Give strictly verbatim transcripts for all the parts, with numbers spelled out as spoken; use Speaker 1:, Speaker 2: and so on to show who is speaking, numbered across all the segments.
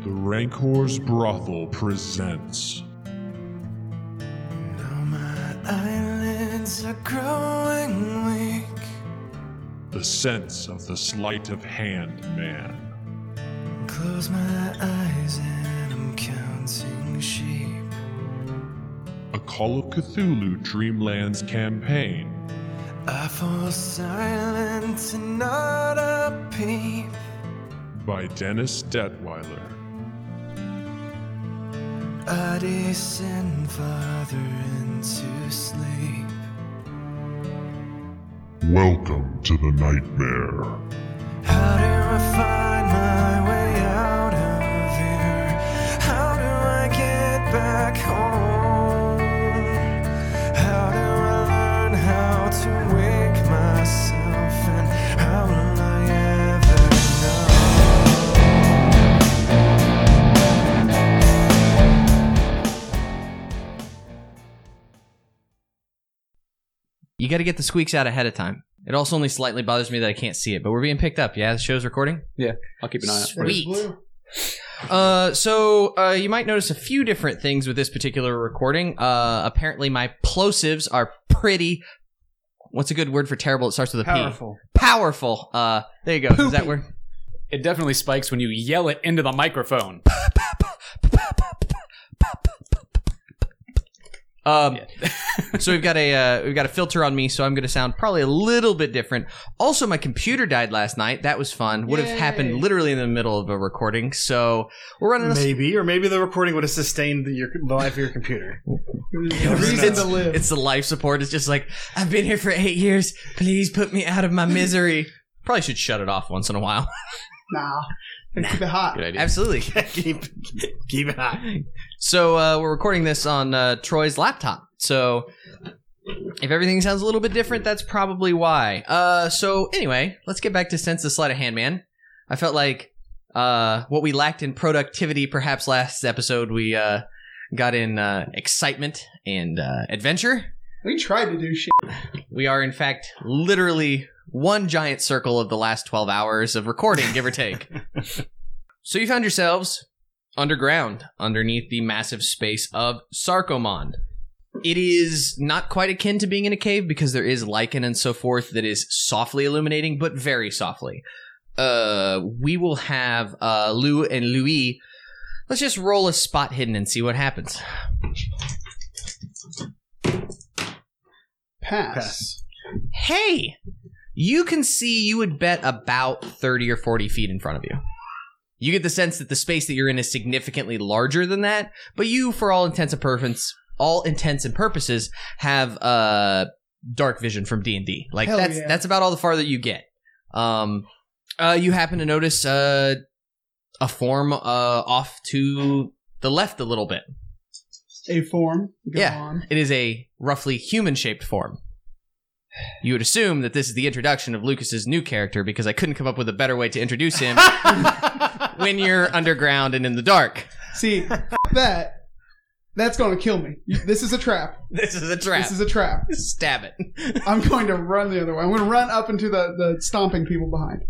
Speaker 1: The Rancor's Brothel presents.
Speaker 2: Now my eyelids are growing weak.
Speaker 1: The Sense of the Sleight of Hand Man.
Speaker 2: Close my eyes and I'm counting sheep.
Speaker 1: A Call of Cthulhu Dreamlands campaign.
Speaker 2: I fall silent and not a peep.
Speaker 1: By Dennis Detweiler.
Speaker 2: I descend farther into sleep.
Speaker 1: Welcome to the nightmare.
Speaker 2: How do I find my way out of here? How do I get back home? How do I learn how to wake myself? And how will I ever know?
Speaker 3: You got to get the squeaks out ahead of time. It also only slightly bothers me that I can't see it, but we're being picked up. Yeah, the show's recording?
Speaker 4: Yeah, I'll keep an eye out.
Speaker 3: Sweet. Uh, so uh, you might notice a few different things with this particular recording. Uh, apparently my plosives are pretty... What's a good word for terrible? It starts with a P.
Speaker 5: Powerful.
Speaker 3: Powerful. Uh, there you go. Is that word?
Speaker 4: It definitely spikes when you yell it into the microphone.
Speaker 3: Um, so we've got a uh, we've got a filter on me, so I'm going to sound probably a little bit different. Also, my computer died last night. That was fun. Would have
Speaker 5: Yay.
Speaker 3: happened literally in the middle of a recording. So we're running a
Speaker 5: Maybe, or maybe the recording would have sustained the, your, the life of your computer.
Speaker 3: it's, it's the life support. It's just like, I've been here for eight years. Please put me out of my misery. Probably should shut it off once in a while.
Speaker 6: Nah. And keep it hot.
Speaker 4: Good idea.
Speaker 3: Absolutely.
Speaker 5: keep, keep it hot.
Speaker 3: So uh, we're recording this on uh, Troy's laptop. So if everything sounds a little bit different, that's probably why. Uh, so anyway, let's get back to Sense the Sleight of Hand Man. I felt like uh, what we lacked in productivity, perhaps last episode, we uh, got in uh, excitement and uh, adventure.
Speaker 6: We tried to do shit.
Speaker 3: We are, in fact, literally one giant circle of the last twelve hours of recording, give or take. So you found yourselves underground, underneath the massive space of Sarkomond. It is not quite akin to being in a cave because there is lichen and so forth that is softly illuminating, but very softly. Uh, we will have uh, Lou and Louis. Let's just roll a spot hidden and see what happens.
Speaker 6: Pass.
Speaker 5: Pass.
Speaker 3: Hey! You can see, you would bet about thirty or forty feet in front of you. You get the sense that the space that you're in is significantly larger than that, but you, for all intents and purposes, all intents and purposes, have uh, dark vision from D and D. Like
Speaker 6: Hell
Speaker 3: that's
Speaker 6: yeah.
Speaker 3: that's about all the farther you get. Um, uh, you happen to notice uh, a form uh, off to the left a little bit.
Speaker 6: A form. Go
Speaker 3: Yeah,
Speaker 6: on.
Speaker 3: it is a roughly human-shaped form. You would assume that this is the introduction of Lucas's new character because I couldn't come up with a better way to introduce him when you're underground and in the dark.
Speaker 6: See, f- that. That's going to kill me. You- This is a trap.
Speaker 3: This is a trap.
Speaker 6: This is a trap.
Speaker 3: Stab it.
Speaker 6: I'm going to run the other way. I'm going to run up into the, the stomping people behind.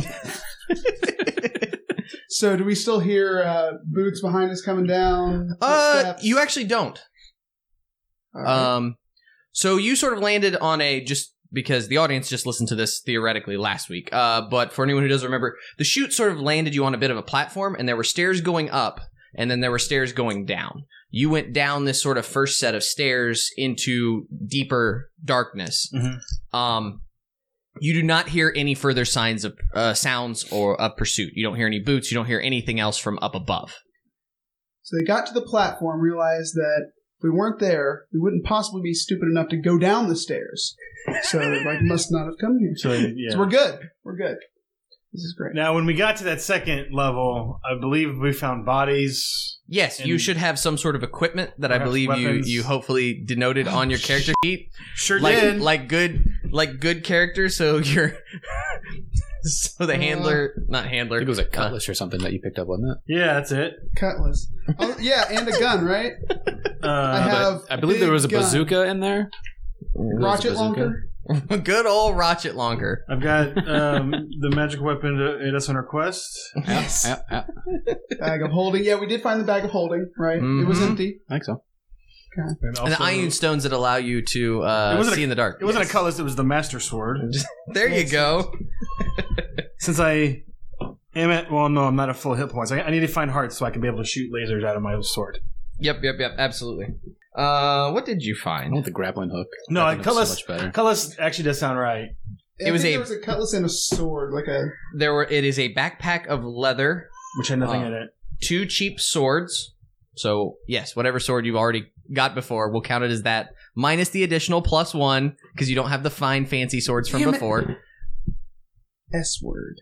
Speaker 6: So, do we still hear uh, boots behind us coming down?
Speaker 3: Uh,
Speaker 6: Footsteps?
Speaker 3: you actually don't.
Speaker 6: All right.
Speaker 3: Um, so you sort of landed on a, just because the audience just listened to this theoretically last week. Uh, but for anyone who doesn't remember, the chute sort of landed you on a bit of a platform, and there were stairs going up, and then there were stairs going down. You went down this sort of first set of stairs into deeper darkness.
Speaker 5: Mm-hmm.
Speaker 3: Um, you do not hear any further signs of uh, sounds or of pursuit. You don't hear any boots. You don't hear anything else from up above.
Speaker 6: So they got to the platform, realized that if we weren't there, we wouldn't possibly be stupid enough to go down the stairs. So they like must not have come here.
Speaker 5: So, yeah.
Speaker 6: So we're good. We're good. This is great.
Speaker 5: Now, when we got to that second level, I believe we found bodies.
Speaker 3: Yes, you
Speaker 5: And
Speaker 3: should have some sort of equipment that I
Speaker 5: perhaps
Speaker 3: believe you,
Speaker 5: weapons.
Speaker 3: you hopefully denoted on your character sheet.
Speaker 5: Sure
Speaker 3: Like
Speaker 5: did.
Speaker 3: like good like good characters. So you're so the handler, not
Speaker 4: I
Speaker 3: handler.
Speaker 4: think it was a
Speaker 3: uh,
Speaker 4: cutlass or something that you picked up, wasn't it?
Speaker 5: Yeah, that's it.
Speaker 6: Cutlass. Oh, yeah, and a gun, right?
Speaker 5: Uh,
Speaker 6: I have.
Speaker 4: I believe there was a
Speaker 6: big gun.
Speaker 4: bazooka in there.
Speaker 6: Rocket
Speaker 4: bazooka?
Speaker 6: launcher.
Speaker 3: Good old Ratchet Longer.
Speaker 5: I've got um, the magic weapon to aid us on our quest.
Speaker 6: Yes.
Speaker 4: Yeah, yeah,
Speaker 6: Bag of holding. Yeah, we did find the bag of holding, right? It was
Speaker 3: Mhm.
Speaker 6: empty.
Speaker 4: I think so.
Speaker 5: And,
Speaker 3: And
Speaker 5: also,
Speaker 3: the iron stones that allow you to
Speaker 5: It
Speaker 3: uh,
Speaker 5: wasn't
Speaker 3: see
Speaker 5: a-
Speaker 3: in the dark.
Speaker 5: It wasn't a cutlass, it was the Master Sword.
Speaker 3: There you go.
Speaker 5: Since I am at, well, no, I'm not at full hit points. I, I need to find hearts so I can be able to shoot lasers out of my sword.
Speaker 3: Yep, yep, yep. Absolutely. Uh, what did you
Speaker 4: I
Speaker 3: find?
Speaker 4: want the grappling hook.
Speaker 5: No,
Speaker 4: That
Speaker 5: I,
Speaker 4: looks
Speaker 5: cutlass,
Speaker 4: so much better.
Speaker 5: cutlass actually does sound right.
Speaker 6: I
Speaker 3: It was
Speaker 6: think
Speaker 3: a-
Speaker 6: there was a cutlass and a sword, like a.
Speaker 3: There were. It is a backpack of leather,
Speaker 5: Which had nothing
Speaker 3: Uh,
Speaker 5: in it.
Speaker 3: two cheap swords. So yes, whatever sword you've already got before, we'll count it as that, minus the additional plus one because you don't have the fine fancy swords from
Speaker 6: Damn it.
Speaker 3: before.
Speaker 6: S word.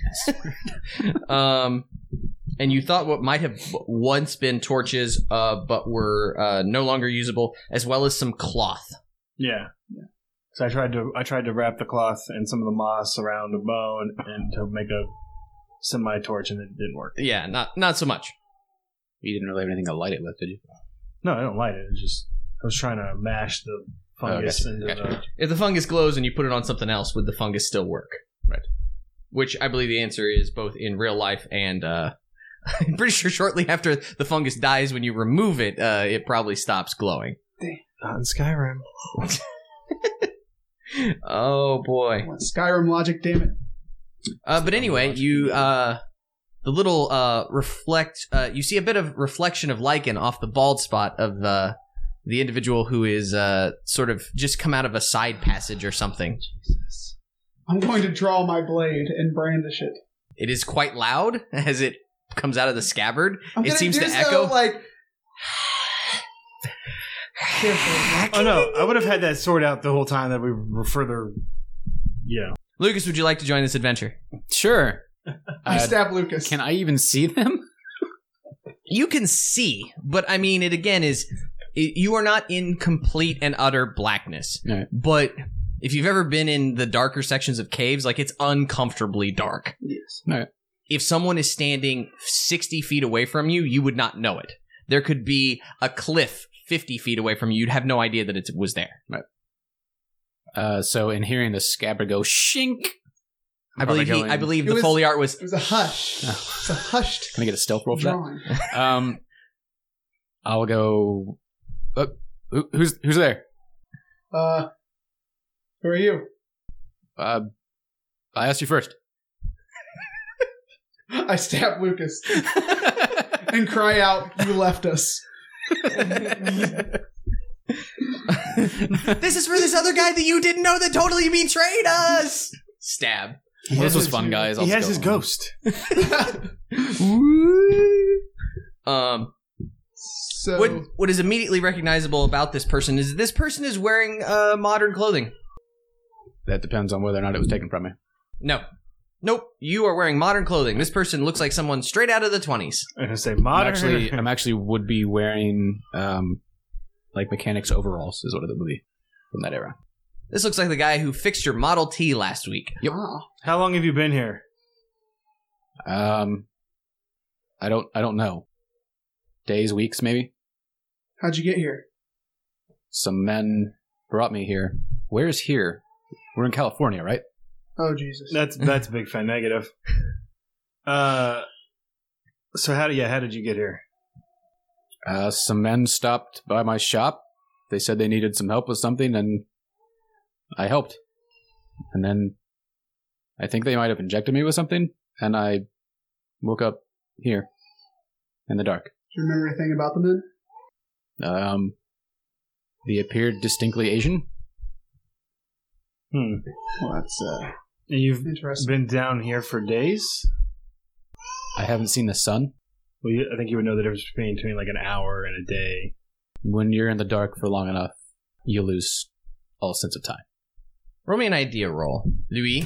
Speaker 3: Um, and you thought what might have once been torches, uh, but were uh, no longer usable, as well as some cloth.
Speaker 5: Yeah. So I tried to I tried to wrap the cloth and some of the moss around a bone and to make a semi torch, and it didn't work.
Speaker 3: Yeah, not not so much.
Speaker 4: You didn't really have anything to light it with, did you?
Speaker 5: No, I don't light it. It's just I was trying to mash the fungus
Speaker 4: Oh, gotcha,
Speaker 5: into
Speaker 4: gotcha.
Speaker 3: If the fungus glows and you put it on something else, would the fungus still work?
Speaker 4: Right.
Speaker 3: Which I believe the answer is both in real life and uh, I'm pretty sure shortly after the fungus dies, when you remove it, uh, it probably stops glowing.
Speaker 5: the not in Skyrim.
Speaker 3: Oh boy.
Speaker 6: What, Skyrim logic, damn it.
Speaker 3: Uh, but anyway, you uh, the little uh, reflect. Uh, you see a bit of reflection of lichen off the bald spot of uh, the individual who is uh, sort of just come out of a side passage or something.
Speaker 6: Jesus. I'm going to draw my blade and brandish it.
Speaker 3: It is quite loud as it comes out of the scabbard.
Speaker 6: I'm
Speaker 3: It
Speaker 6: gonna
Speaker 3: seems
Speaker 6: do
Speaker 3: to
Speaker 6: so,
Speaker 3: echo.
Speaker 6: like. Carefully.
Speaker 5: Oh no, I would have had that sword out the whole time that we were further. Yeah.
Speaker 3: Lucas, would you like to join this adventure?
Speaker 4: Sure.
Speaker 6: I
Speaker 4: Uh,
Speaker 6: stab Lucas.
Speaker 4: can I even see them?
Speaker 3: You can see, but I mean, it again is it, you are not in complete and utter blackness.
Speaker 4: Right.
Speaker 3: But if you've ever been in the darker sections of caves, like it's uncomfortably dark.
Speaker 6: Yes.
Speaker 3: If someone is standing sixty feet away from you, you would not know it. There could be a cliff fifty feet away from you. You'd have no idea that it was there.
Speaker 4: Uh, so in hearing the scabbard go shink,
Speaker 3: I
Speaker 4: Probably
Speaker 3: believe he,
Speaker 4: going-
Speaker 3: I believe
Speaker 6: It
Speaker 3: the
Speaker 6: was-
Speaker 3: Foley art was
Speaker 6: It was a hush.
Speaker 4: Oh.
Speaker 6: It's a hushed
Speaker 4: can I get a stealth roll for that?
Speaker 6: drawing.
Speaker 4: Um, I'll go. Uh, who, who's who's there?
Speaker 6: Uh, who are you?
Speaker 4: Uh, I asked you first.
Speaker 6: I stab Lucas and cry out, "You left us."
Speaker 3: This is for this other guy that you didn't know that totally betrayed us. Stab.
Speaker 4: Well, this was fun, guys. I'll
Speaker 5: He has
Speaker 4: just
Speaker 5: his
Speaker 4: go.
Speaker 5: ghost.
Speaker 3: Um,
Speaker 6: So
Speaker 3: what what is immediately recognizable about this person is this person is wearing uh, modern clothing.
Speaker 4: That depends on whether or not it was taken from me.
Speaker 3: No. Nope. You are wearing modern clothing. This person looks like someone straight out of the twenties.
Speaker 5: I'm gonna say
Speaker 4: I'm
Speaker 5: modern.
Speaker 4: actually, I'm actually would be wearing um, like mechanics overalls is what it would be from that era.
Speaker 3: This looks like the guy who fixed your Model T last week.
Speaker 6: Ah,
Speaker 5: How long have you been here?
Speaker 4: Um, I don't, I don't know. Days, weeks, maybe.
Speaker 6: how'd you get here?
Speaker 4: Some men brought me here. Where's here? We're in California, right?
Speaker 6: Oh Jesus!
Speaker 5: That's that's a big fan negative. Uh, so how did yeah? How did you get here?
Speaker 4: Uh, some men stopped by my shop. They said they needed some help with something, and I helped. And then I think they might have injected me with something, and I woke up here in the dark.
Speaker 6: Do you remember anything about the men?
Speaker 4: Um, they appeared distinctly Asian.
Speaker 5: Hmm.
Speaker 6: Well, that's uh,
Speaker 5: And you've
Speaker 6: interesting.
Speaker 5: been down here for days.
Speaker 4: I haven't seen the sun.
Speaker 5: Well, you, I think you would know the difference between between like an hour and a day.
Speaker 4: When you're in the dark for long enough, you lose all sense of time.
Speaker 3: Roll me an idea roll. Louis.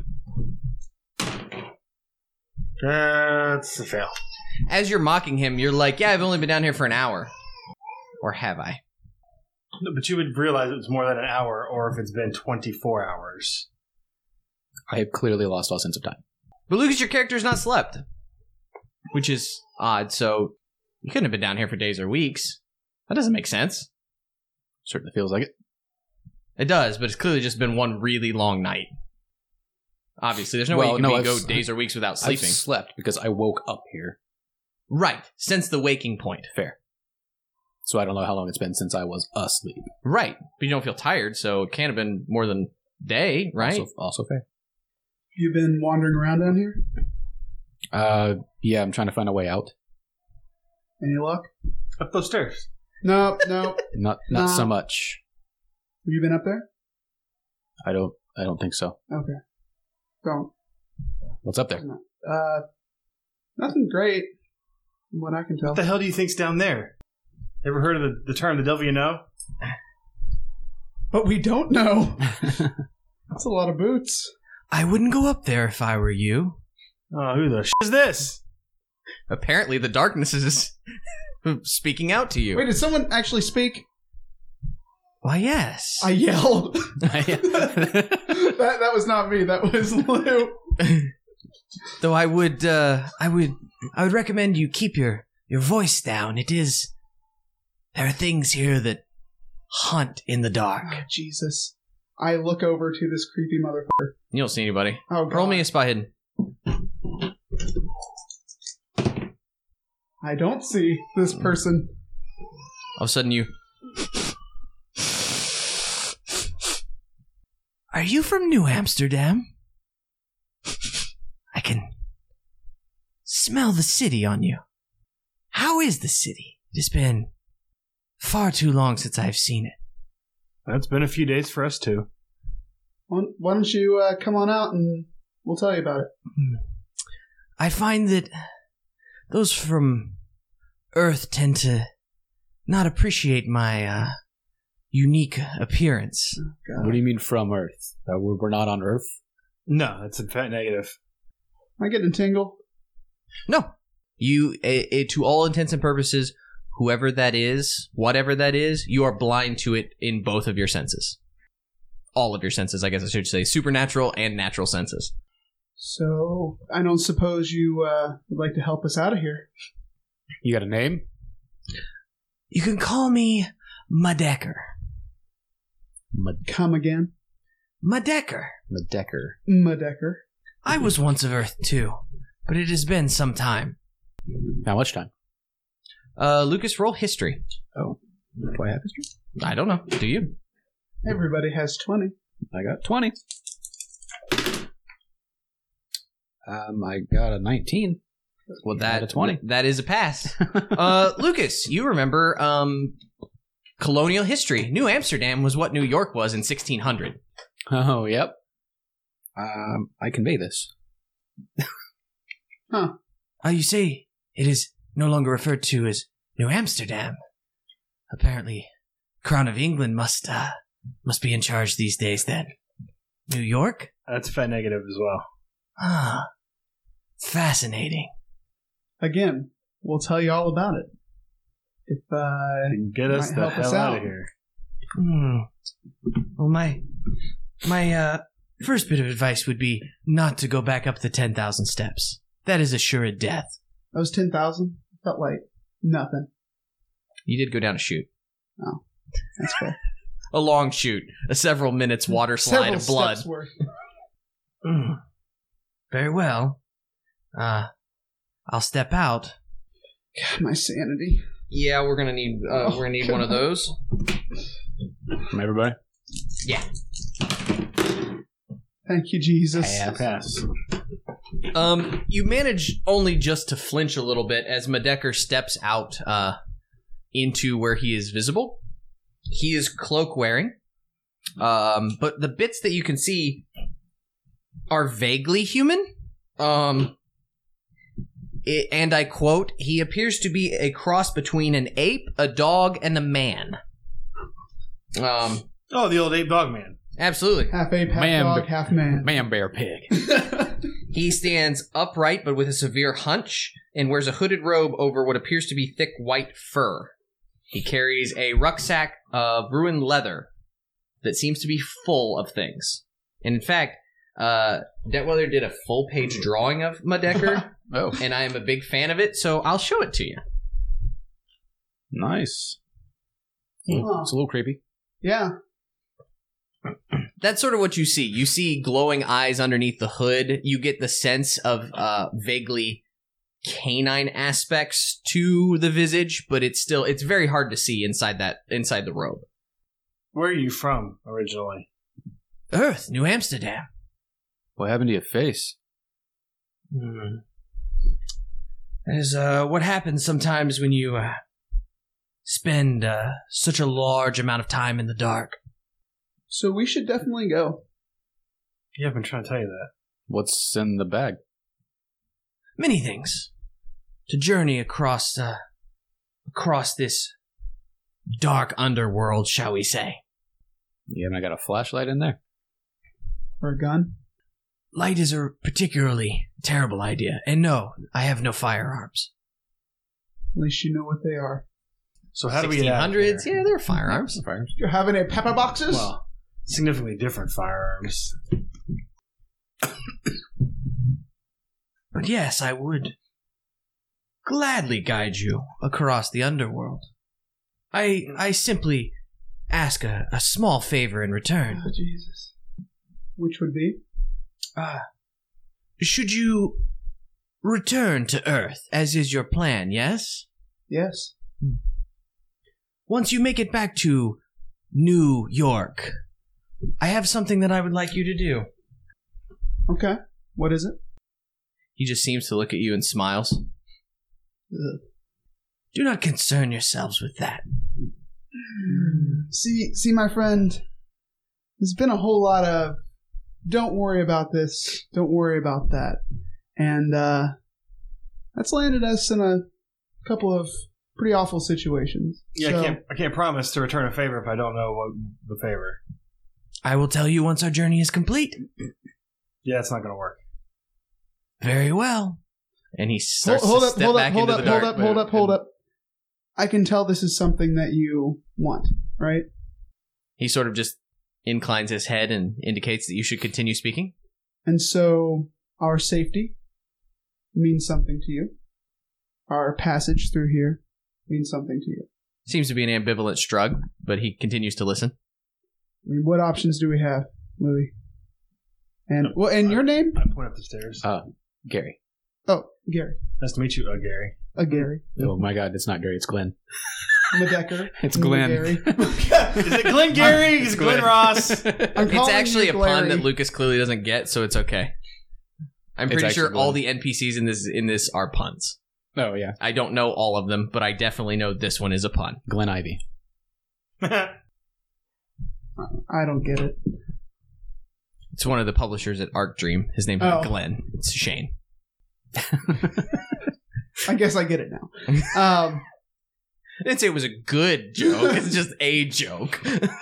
Speaker 5: That's a fail.
Speaker 3: As you're mocking him, you're like, yeah, I've only been down here for an hour. Or have I?
Speaker 5: No, but you would realize it's more than an hour, or if it's been twenty-four hours.
Speaker 4: I have clearly lost all sense of time.
Speaker 3: But Lucas, your character's not slept. Which is odd, so you couldn't have been down here for days or weeks. That doesn't make sense.
Speaker 4: Certainly feels like it.
Speaker 3: It does, but it's clearly just been one really long night. Obviously, there's no
Speaker 4: Well,
Speaker 3: way you can
Speaker 4: no,
Speaker 3: be,
Speaker 4: I've
Speaker 3: go
Speaker 4: s-
Speaker 3: days or weeks without
Speaker 4: I've
Speaker 3: sleeping.
Speaker 4: slept because I woke up here.
Speaker 3: Right, since the waking point.
Speaker 4: Fair. So I don't know how long it's been since I was asleep.
Speaker 3: Right, but you don't feel tired, so it can't have been more than a day, right?
Speaker 4: Also, also fair.
Speaker 6: You've been wandering around down here?
Speaker 4: Uh, yeah, I'm trying to find a way out.
Speaker 6: Any luck?
Speaker 5: Up those stairs.
Speaker 6: No, no.
Speaker 4: Not not so
Speaker 6: No.
Speaker 4: much.
Speaker 6: Have you been up there?
Speaker 4: I don't I don't think so.
Speaker 6: Okay. Don't.
Speaker 4: What's up there?
Speaker 6: Uh, nothing great, from what I can tell.
Speaker 5: What the hell do you think's down there? Ever heard of the, the term the devil you know?
Speaker 6: But we don't know. That's a lot of boots.
Speaker 3: I wouldn't go up there if I were you.
Speaker 5: Oh, who the sh is this?
Speaker 3: Apparently, the darkness is speaking out to you.
Speaker 6: Wait, did someone actually speak?
Speaker 3: Why, yes.
Speaker 6: I yelled. that that was not me. That was Lou.
Speaker 3: Though I would, uh, I would, I would recommend you keep your your voice down. It is. There are things here that hunt in the dark.
Speaker 6: Oh, Jesus. I look over to this creepy motherfucker.
Speaker 3: You don't see anybody.
Speaker 6: Oh, God.
Speaker 3: Roll me a spy hidden.
Speaker 6: I don't see this person.
Speaker 3: All of a sudden, you. Are you from New Amsterdam? I can smell the city on you. How is the city? It has been far too long since I've seen it.
Speaker 5: It's been a few days for us too.
Speaker 6: Why why don't you uh, come on out and we'll tell you about it.
Speaker 3: I find that those from Earth tend to not appreciate my uh, unique appearance.
Speaker 4: What do you mean from Earth? Uh, we're, we're not on Earth?
Speaker 5: No, that's a fat negative.
Speaker 6: Am I getting a tingle?
Speaker 3: No. You, eh, eh, to all intents and purposes, whoever that is, whatever that is, you are blind to it in both of your senses. All of your senses, I guess I should say. Supernatural and natural senses.
Speaker 6: So, I don't suppose you uh, would like to help us out of here.
Speaker 4: You got a name?
Speaker 3: You can call me Madecker.
Speaker 6: Come again.
Speaker 3: Madecker.
Speaker 4: Madecker.
Speaker 6: Madecker.
Speaker 3: I was once of Earth, too. But it has been some time.
Speaker 4: How much time?
Speaker 3: Uh, Lucas, roll history.
Speaker 4: Oh. Do I have history?
Speaker 3: I don't know. Do you?
Speaker 6: Everybody has twenty.
Speaker 4: I got twenty. Um, I got a nineteen.
Speaker 3: Well,
Speaker 4: Out
Speaker 3: that
Speaker 4: of twenty.
Speaker 3: that is a pass. uh, Lucas, you remember um, colonial history. New Amsterdam was what New York was in sixteen hundred.
Speaker 4: Oh, yep. Um, I convey this.
Speaker 3: Oh, you see, it is no longer referred to as New Amsterdam. Apparently, Crown of England must uh, must be in charge these days. Then, New York.
Speaker 5: That's a fat negative as well.
Speaker 3: Ah, fascinating.
Speaker 6: Again, we'll tell you all about it. If uh,
Speaker 5: Get us
Speaker 6: might
Speaker 5: the
Speaker 6: help us
Speaker 5: hell out
Speaker 6: out.
Speaker 5: of here.
Speaker 3: Hmm. Well, my my uh, first bit of advice would be not to go back up the ten thousand steps. That is assured death.
Speaker 6: that was ten thousand, felt like nothing.
Speaker 3: You did go down a chute.
Speaker 6: That's fair.
Speaker 3: A long chute. A several minutes water slide
Speaker 6: Several
Speaker 3: of blood.
Speaker 6: steps worth.
Speaker 3: Mm. Very well. Uh, I'll step out.
Speaker 6: God, my sanity.
Speaker 3: Yeah, we're gonna need uh, we're gonna need one of those.
Speaker 4: From everybody?
Speaker 3: Yeah.
Speaker 6: Thank you, Jesus.
Speaker 4: Pass.
Speaker 5: Pass.
Speaker 3: Um, you manage only just to flinch a little bit as Madecker steps out uh, into where he is visible. He is cloak wearing, um, but the bits that you can see are vaguely human. Um, it, and I quote, he appears to be a cross between an ape, a dog, and a man. Um,
Speaker 5: Oh, the old ape dog man.
Speaker 3: absolutely.
Speaker 6: Half ape, half
Speaker 4: Man,
Speaker 6: dog,
Speaker 4: but-
Speaker 6: half man.
Speaker 4: Man, bear, pig.
Speaker 3: He stands upright but with a severe hunch and wears a hooded robe over what appears to be thick white fur. He carries a rucksack of ruined leather that seems to be full of things. And in fact, uh, Detweather did a full page drawing of Madecker,
Speaker 4: Oh,
Speaker 3: and I am a big fan of it, so I'll show it to you.
Speaker 4: nice.
Speaker 6: Oh.
Speaker 4: It's a little creepy.
Speaker 6: Yeah.
Speaker 3: that's sort of what you see. You see glowing eyes underneath the hood. You get the sense of uh, vaguely canine aspects to the visage, but it's still it's very hard to see inside that inside the robe.
Speaker 5: Where are you from originally?
Speaker 3: Earth, New Amsterdam.
Speaker 4: What happened to your face?
Speaker 3: Hmm. That is uh, what happens sometimes when you uh, spend uh, such a large amount of time in the dark.
Speaker 6: So we should definitely go.
Speaker 5: Yeah, I've been trying to tell you that.
Speaker 4: What's in the bag?
Speaker 3: Many things. To journey across uh, across this dark underworld, shall we say.
Speaker 4: Yeah, and I got a flashlight in there.
Speaker 6: Or a gun.
Speaker 3: Light is a particularly terrible idea. And no, I have no firearms.
Speaker 6: At least you know what they are.
Speaker 5: So how do we get out of
Speaker 3: sixteen hundreds?
Speaker 5: here?
Speaker 3: Yeah, they're firearms.
Speaker 4: Firearms.
Speaker 6: You're having a pepper boxes?
Speaker 5: Well, significantly different firearms.
Speaker 3: But yes, I would gladly guide you across the underworld. I I simply ask a, a small favor in return.
Speaker 6: Oh, Jesus. Which would be?
Speaker 3: Uh, should you return to Earth, as is your plan, yes?
Speaker 6: Yes.
Speaker 3: Once you make it back to New York, I have something that I would like you to do.
Speaker 6: Okay. What is it?
Speaker 3: He just seems to look at you and smiles.
Speaker 6: Ugh.
Speaker 3: Do not concern yourselves with that.
Speaker 6: See, see, my friend, there's been a whole lot of don't worry about this, don't worry about that. And uh, that's landed us in a couple of pretty awful situations.
Speaker 5: Yeah,
Speaker 6: So-
Speaker 5: I can't. I can't promise to return a favor if I don't know what the favor.
Speaker 3: I will tell you once our journey is complete.
Speaker 5: Yeah, it's not going to work.
Speaker 3: Very well. And he
Speaker 6: Hold,
Speaker 3: starts
Speaker 6: hold
Speaker 3: to
Speaker 6: up,
Speaker 3: step
Speaker 6: hold up,
Speaker 3: back
Speaker 6: hold
Speaker 3: into
Speaker 6: up,
Speaker 3: the
Speaker 6: hold
Speaker 3: dark.
Speaker 6: up, hold up, hold up. I can tell this is something that you want, right?
Speaker 3: He sort of just inclines his head and indicates that you should continue speaking.
Speaker 6: And so our safety means something to you. Our passage through here means something to you.
Speaker 3: Seems to be an ambivalent shrug, but he continues to listen.
Speaker 6: I mean, what options do we have, Louis? And well, and your name?
Speaker 5: I point up the stairs.
Speaker 4: Uh, Gary.
Speaker 6: Oh, Gary.
Speaker 5: Nice to meet you, uh, Gary.
Speaker 6: Uh, Gary.
Speaker 4: Oh my God, it's not Gary. It's Glenn.
Speaker 6: Medecker.
Speaker 4: It's Glenn.
Speaker 6: Gary.
Speaker 5: Is it Glenn Gary? Is it Glenn Ross?
Speaker 6: I'm
Speaker 3: It's
Speaker 6: calling
Speaker 3: actually
Speaker 6: you
Speaker 3: a pun
Speaker 6: Glary.
Speaker 3: that Lucas clearly doesn't get, so it's okay. I'm
Speaker 4: It's
Speaker 3: pretty sure
Speaker 4: actually
Speaker 3: all
Speaker 4: Glenn.
Speaker 3: the N P Cs in this in this are puns.
Speaker 4: Oh yeah,
Speaker 3: I don't know all of them, but I definitely know this one is a pun.
Speaker 4: Glenn Ivy.
Speaker 6: I don't get it.
Speaker 3: It's one of the publishers at Arc Dream. His name's
Speaker 6: Oh.
Speaker 3: Glenn. It's Shane.
Speaker 6: I guess I get it now. Um,
Speaker 3: I didn't say it was a good joke. It's just a joke.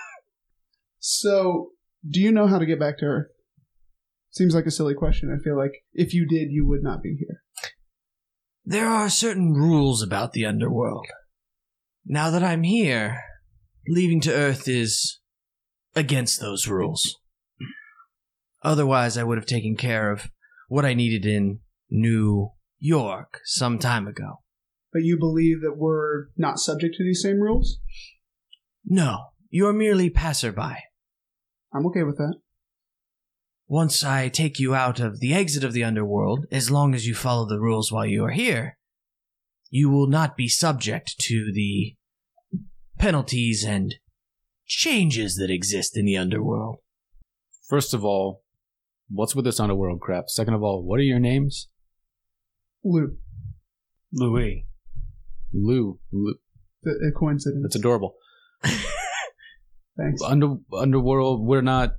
Speaker 6: so, do you know how to get back to Earth? Seems like a silly question. I feel like if you did, you would not be here.
Speaker 3: There are certain rules about the underworld. Now that I'm here, leaving to Earth is against those rules. Otherwise, I would have taken care of what I needed in New York some time ago.
Speaker 6: But you believe that we're not subject to these same rules?
Speaker 3: No, you're merely passerby.
Speaker 6: I'm okay with that.
Speaker 3: Once I take you out of the exit of the underworld, as long as you follow the rules while you are here, you will not be subject to the penalties and changes that exist in the underworld.
Speaker 4: First of all, what's with this underworld crap? Second of all, what are your names?
Speaker 6: Lou.
Speaker 5: Louis.
Speaker 4: Lou. Lou.
Speaker 6: The, a coincidence.
Speaker 4: That's adorable.
Speaker 6: Thanks.
Speaker 4: Under underworld, we're not.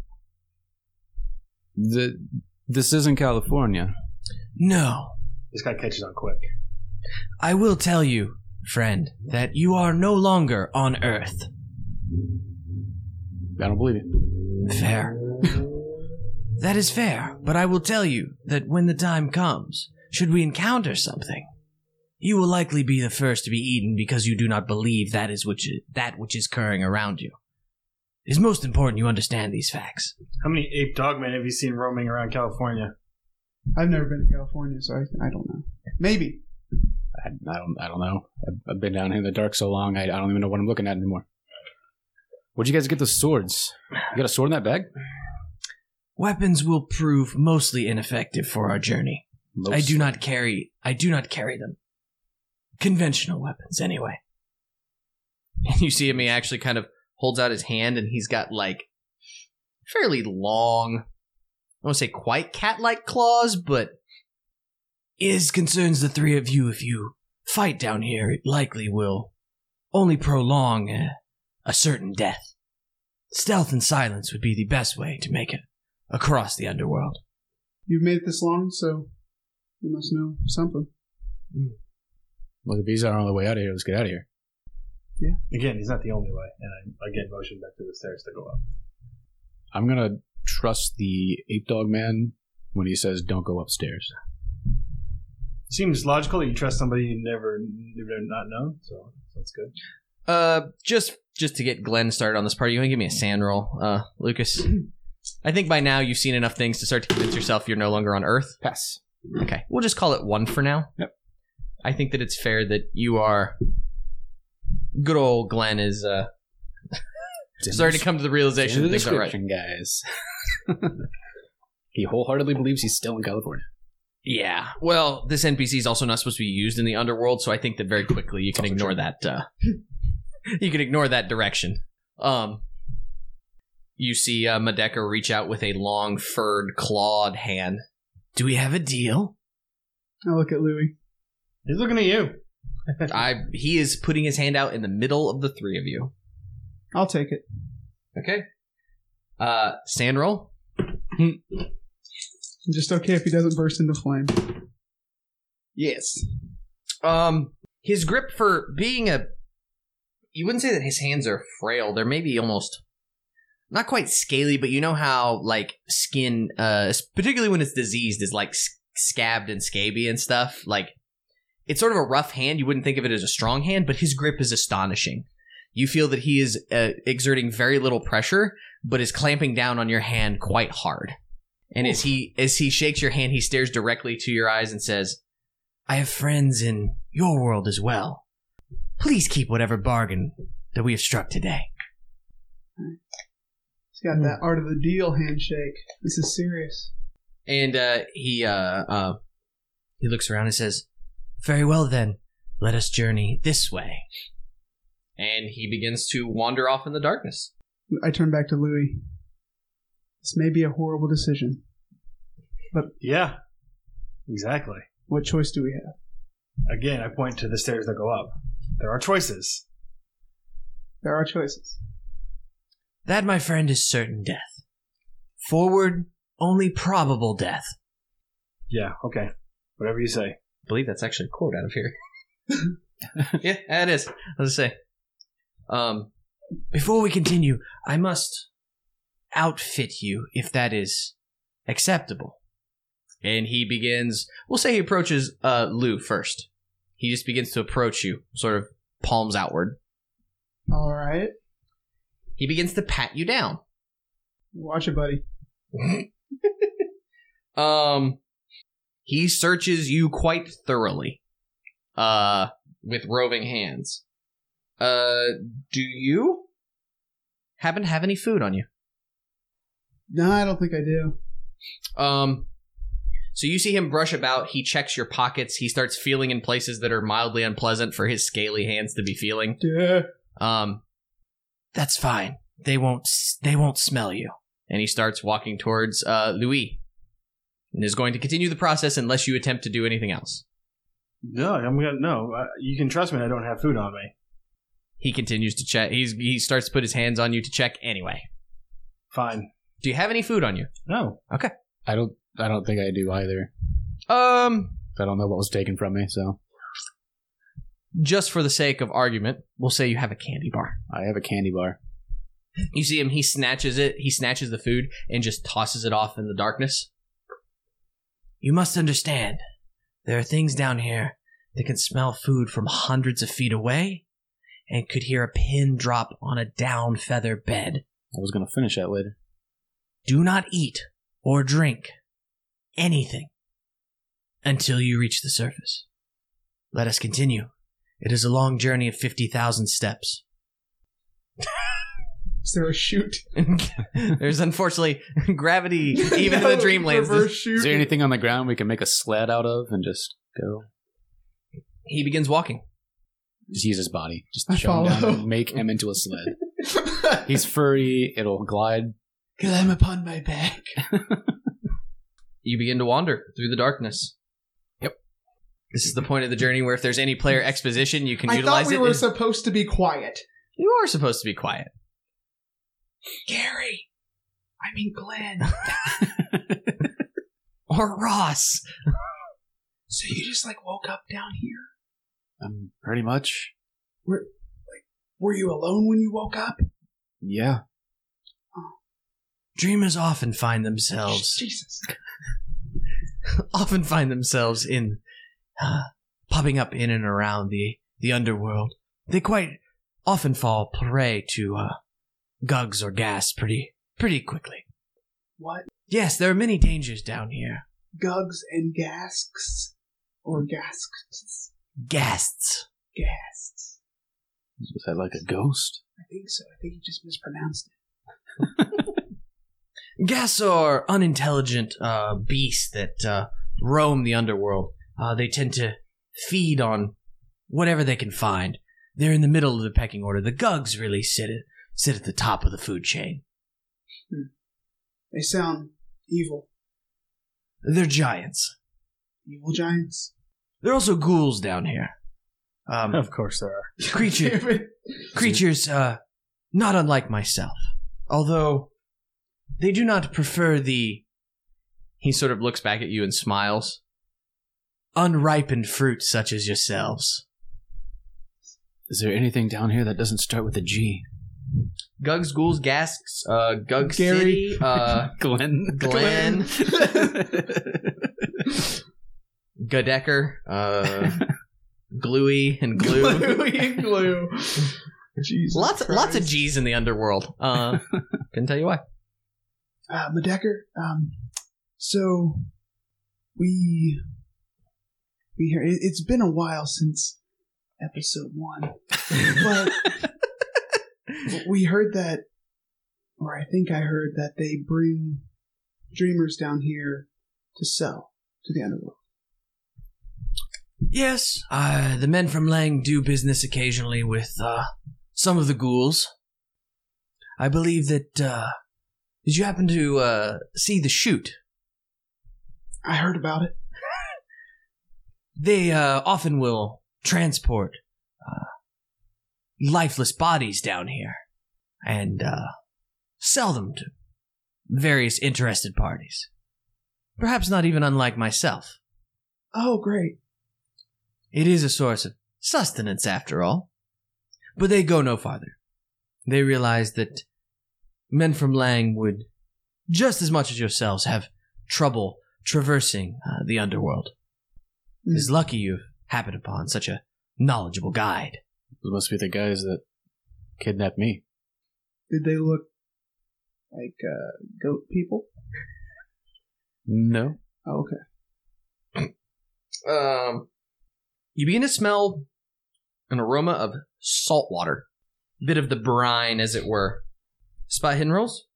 Speaker 4: The this isn't California.
Speaker 3: No,
Speaker 5: This guy catches on quick.
Speaker 3: I will tell you, friend, that you are no longer on Earth.
Speaker 4: I don't believe you.
Speaker 3: Fair. That is fair, but I will tell you that when the time comes, should we encounter something, you will likely be the first to be eaten because you do not believe that is which that which is occurring around you. It is most important you understand these facts.
Speaker 5: How many ape dogmen have you seen roaming around California?
Speaker 6: I've never been to California, so I, I don't know. Maybe.
Speaker 4: I, I don't. I don't know. I've, I've been down here in the dark so long. I, I don't even know what I'm looking at anymore. Where'd you guys get the swords? You got a sword in that bag?
Speaker 3: weapons will prove mostly ineffective for our journey.
Speaker 4: Most
Speaker 3: I do not carry I do not carry them. Conventional weapons, anyway. And you see him, he actually kind of holds out his hand, and he's got, like, fairly long, I won't say quite cat-like claws, but is concerns the three of you. If you fight down here, it likely will only prolong a, a certain death. Stealth and silence would be the best way to make it across the underworld.
Speaker 6: You've made it this long, so you must know something.
Speaker 4: Look, if he's our only way out of here, let's get out of here.
Speaker 5: Again, he's not the only way. And I again motion back to the stairs to go up.
Speaker 4: I'm gonna trust the ape dog man when he says don't go upstairs.
Speaker 5: Seems logical that you trust somebody you never, you've not known, so that's good.
Speaker 3: Uh, just just to get Glenn started on this party, you want to give me a sand roll, uh, Lucas? I think by now you've seen enough things to start to convince yourself you're no longer on Earth.
Speaker 4: Pass.
Speaker 3: Okay, we'll just call it one for now.
Speaker 4: Yep.
Speaker 3: I think that it's fair that you are... Good old Glenn is uh, starting to come to the realization that
Speaker 4: the
Speaker 3: things aren't right.
Speaker 4: description, guys. He wholeheartedly believes he's still in California.
Speaker 3: Yeah, well, this N P C is also not supposed to be used in the underworld, so I think that very quickly you can ignore that. Uh, you can ignore that direction. Um, you see uh, Madeka reach out with a long, furred, clawed hand. Do we have a deal?
Speaker 6: I look at Louis.
Speaker 5: He's looking at you.
Speaker 3: I he is putting his hand out in the middle of the three of you.
Speaker 6: I'll take it.
Speaker 3: Okay. Uh, sand roll.
Speaker 6: I'm just okay if he doesn't burst into flame. Yes.
Speaker 3: Um, his grip, for being a... You wouldn't say that his hands are frail. They're maybe almost... Not quite scaly, but you know how, like, skin, uh, particularly when it's diseased, is, like, scabbed and scaby and stuff. Like, it's sort of a rough hand. You wouldn't think of it as a strong hand, but his grip is astonishing. You feel that he is uh, exerting very little pressure, but is clamping down on your hand quite hard. And as he as he shakes your hand, he stares directly to your eyes and says, I have friends in your world as well. Please keep whatever bargain that we have struck today.
Speaker 6: He's got that art of the deal handshake. This is serious.
Speaker 3: And uh, he uh, uh, he looks around and says, very well then, let us journey this way. And he begins to wander off in the darkness.
Speaker 6: I turn back to Louis. This may be a horrible decision, but
Speaker 5: Yeah, exactly.
Speaker 6: what choice do we have?
Speaker 5: Again, I point to the stairs that go up. There are choices.
Speaker 6: There are choices.
Speaker 3: That, my friend, is certain death. Forward, only probable death.
Speaker 5: Yeah, okay. Whatever you say.
Speaker 3: I believe that's actually a quote out of here. Yeah, it is. Let's say. Um, before we continue, I must outfit you, if that is acceptable. And he begins, we'll say he approaches uh, Lou first. He just begins to approach you, sort of palms outward.
Speaker 6: All right.
Speaker 3: He begins to pat you down.
Speaker 6: Watch it, buddy.
Speaker 3: um, he searches you quite thoroughly, uh, with roving hands. Uh, do you happen to have any food on you?
Speaker 6: No, I don't think I do.
Speaker 3: Um, so you see him brush about. He checks your pockets. He starts feeling in places that are mildly unpleasant for his scaly hands to be feeling.
Speaker 6: Yeah.
Speaker 3: Um, that's fine. They won't. They won't smell you. And he starts walking towards uh, Louis, and is going to continue the process unless you attempt to do anything else.
Speaker 5: No, I'm gonna no. Uh, you can trust me. I don't have food on me.
Speaker 3: He continues to check. He's he starts to put his hands on you to check anyway.
Speaker 5: Fine.
Speaker 3: Do you have any food on you?
Speaker 5: No.
Speaker 3: Okay.
Speaker 4: I don't. I don't think I do either.
Speaker 3: Um,
Speaker 4: I don't know what was taken from me, so
Speaker 3: just for the sake of argument, we'll say you have a candy bar.
Speaker 4: I have a candy bar.
Speaker 3: You see him, he snatches it, he snatches the food and just tosses it off in the darkness. You must understand, there are things down here that can smell food from hundreds of feet away and could hear a pin drop on a down feather bed.
Speaker 4: I was going to finish that later.
Speaker 3: Do not eat or drink anything until you reach the surface. Let us continue. It is a long journey of fifty thousand steps.
Speaker 6: Is there a chute?
Speaker 3: There's unfortunately gravity even in the Dreamlands.
Speaker 6: Reverse chute.
Speaker 4: Is there anything on the ground we can make a sled out of and just go?
Speaker 3: He begins walking.
Speaker 4: Just use his body. Just
Speaker 6: I
Speaker 4: shove him down
Speaker 6: follow.
Speaker 4: and make him into a sled. He's furry. It'll glide.
Speaker 6: Climb upon my back.
Speaker 3: You begin to wander through the darkness.
Speaker 4: Yep.
Speaker 3: This is the point of the journey where if there's any player exposition, you can
Speaker 6: I
Speaker 3: utilize
Speaker 6: thought we
Speaker 3: it.
Speaker 6: were
Speaker 3: And-
Speaker 6: supposed to be quiet.
Speaker 3: you are supposed to be quiet.
Speaker 6: Gary. I mean Glenn.
Speaker 3: Or Ross.
Speaker 6: So you just like woke up down here?
Speaker 4: Um, pretty much.
Speaker 6: Were you alone when you woke up?
Speaker 4: Yeah.
Speaker 3: Dreamers often find themselves
Speaker 6: Jesus.
Speaker 3: often find themselves in uh, popping up in and around the the underworld. They quite often fall prey to uh, gugs or gas pretty pretty quickly.
Speaker 6: What?
Speaker 3: Yes, there are many dangers down here.
Speaker 6: Gugs and gasks? Or gasks?
Speaker 3: Ghasts.
Speaker 6: Gasks.
Speaker 4: Was that like a ghost?
Speaker 6: I think so. I think you just mispronounced it.
Speaker 3: Ghasts are unintelligent uh, beasts that uh, roam the underworld. Uh, they tend to feed on whatever they can find. They're in the middle of the pecking order. The Gugs really sit at, sit at the top of the food chain.
Speaker 6: Hmm. They sound evil.
Speaker 3: They're giants.
Speaker 6: Evil giants?
Speaker 3: There are also ghouls down here. Um,
Speaker 5: Of course there are.
Speaker 3: creature,
Speaker 6: Damn it.
Speaker 3: creatures uh, not unlike myself. Although they do not prefer the... He sort of looks back at you and smiles. Unripened fruit such as yourselves.
Speaker 4: Is there anything down here that doesn't start with a G?
Speaker 3: Gugs, ghouls, gasks, uh, Gug
Speaker 6: Gary.
Speaker 3: City, uh,
Speaker 4: Glenn.
Speaker 3: Glenn, Godecker, uh, Gluey, and Glue.
Speaker 6: Gluey and glue. Jesus
Speaker 3: lots,
Speaker 6: Christ.
Speaker 3: lots of G's in the underworld. Uh, couldn't tell you why.
Speaker 6: Uh, Medecker, um, so we we hear it, it's been a while since episode one, but we heard that, or I think I heard that they bring dreamers down here to sell to the underworld.
Speaker 3: Yes, uh, the men from Lang do business occasionally with uh, some of the ghouls. I believe that. Uh, did you happen to uh, see the chute?
Speaker 6: I heard about it.
Speaker 3: They uh, often will transport uh, lifeless bodies down here and uh, sell them to various interested parties. Perhaps not even unlike myself.
Speaker 6: Oh, great.
Speaker 3: It is a source of sustenance, after all. But they go no farther. They realize that men from Lang would, just as much as yourselves, have trouble traversing uh, the underworld.
Speaker 6: Mm.
Speaker 3: It's lucky you've happened upon such a knowledgeable guide.
Speaker 4: Those must be the guys that kidnapped me.
Speaker 6: Did they look like uh, goat people?
Speaker 4: No.
Speaker 6: Oh, okay.
Speaker 3: Um, you begin to smell an aroma of salt water. A bit of the brine, as it were. Spot hidden rolls?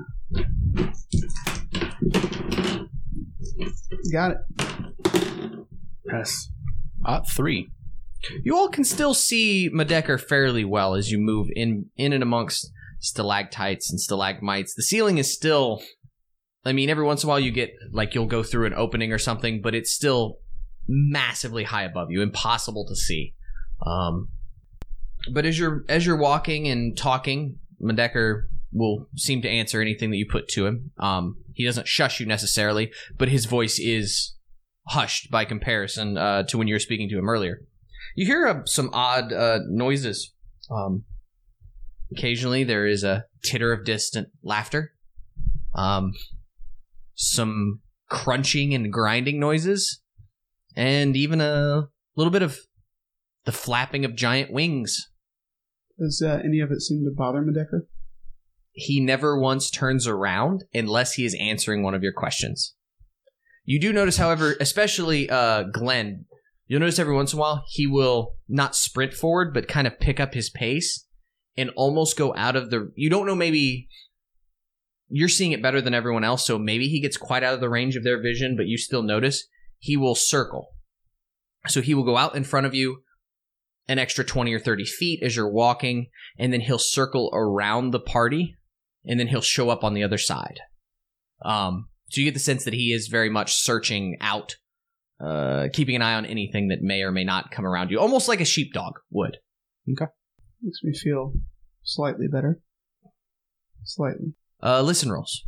Speaker 6: Got it.
Speaker 4: Yes. Ah, three.
Speaker 3: You all can still see Medecker fairly well as you move in, in and amongst stalactites and stalagmites. The ceiling is still... I mean, every once in a while you get, like, you'll go through an opening or something, but it's still massively high above you, impossible to see. Um, but as you're as you're walking and talking, Medecker will seem to answer anything that you put to him. Um, he doesn't shush you necessarily, but his voice is hushed by comparison uh, to when you were speaking to him earlier. You hear uh, some odd uh, noises. Um, occasionally there is a titter of distant laughter. Um, some crunching and grinding noises. And even a little bit of the flapping of giant wings.
Speaker 6: Does uh, any of it seem to bother Medecker?
Speaker 3: He never once turns around unless he is answering one of your questions. You do notice, however, especially uh, Glenn, you'll notice every once in a while he will not sprint forward, but kind of pick up his pace and almost go out of the... You don't know, maybe you're seeing it better than everyone else, so maybe he gets quite out of the range of their vision, but you still notice he will circle. So he will go out in front of you an extra twenty or thirty feet as you're walking, and then he'll circle around the party, and then he'll show up on the other side. Um, so you get the sense that he is very much searching out, uh, keeping an eye on anything that may or may not come around you, almost like a sheepdog would.
Speaker 4: Okay.
Speaker 6: Makes me feel slightly better. Slightly.
Speaker 3: Uh, listen rolls.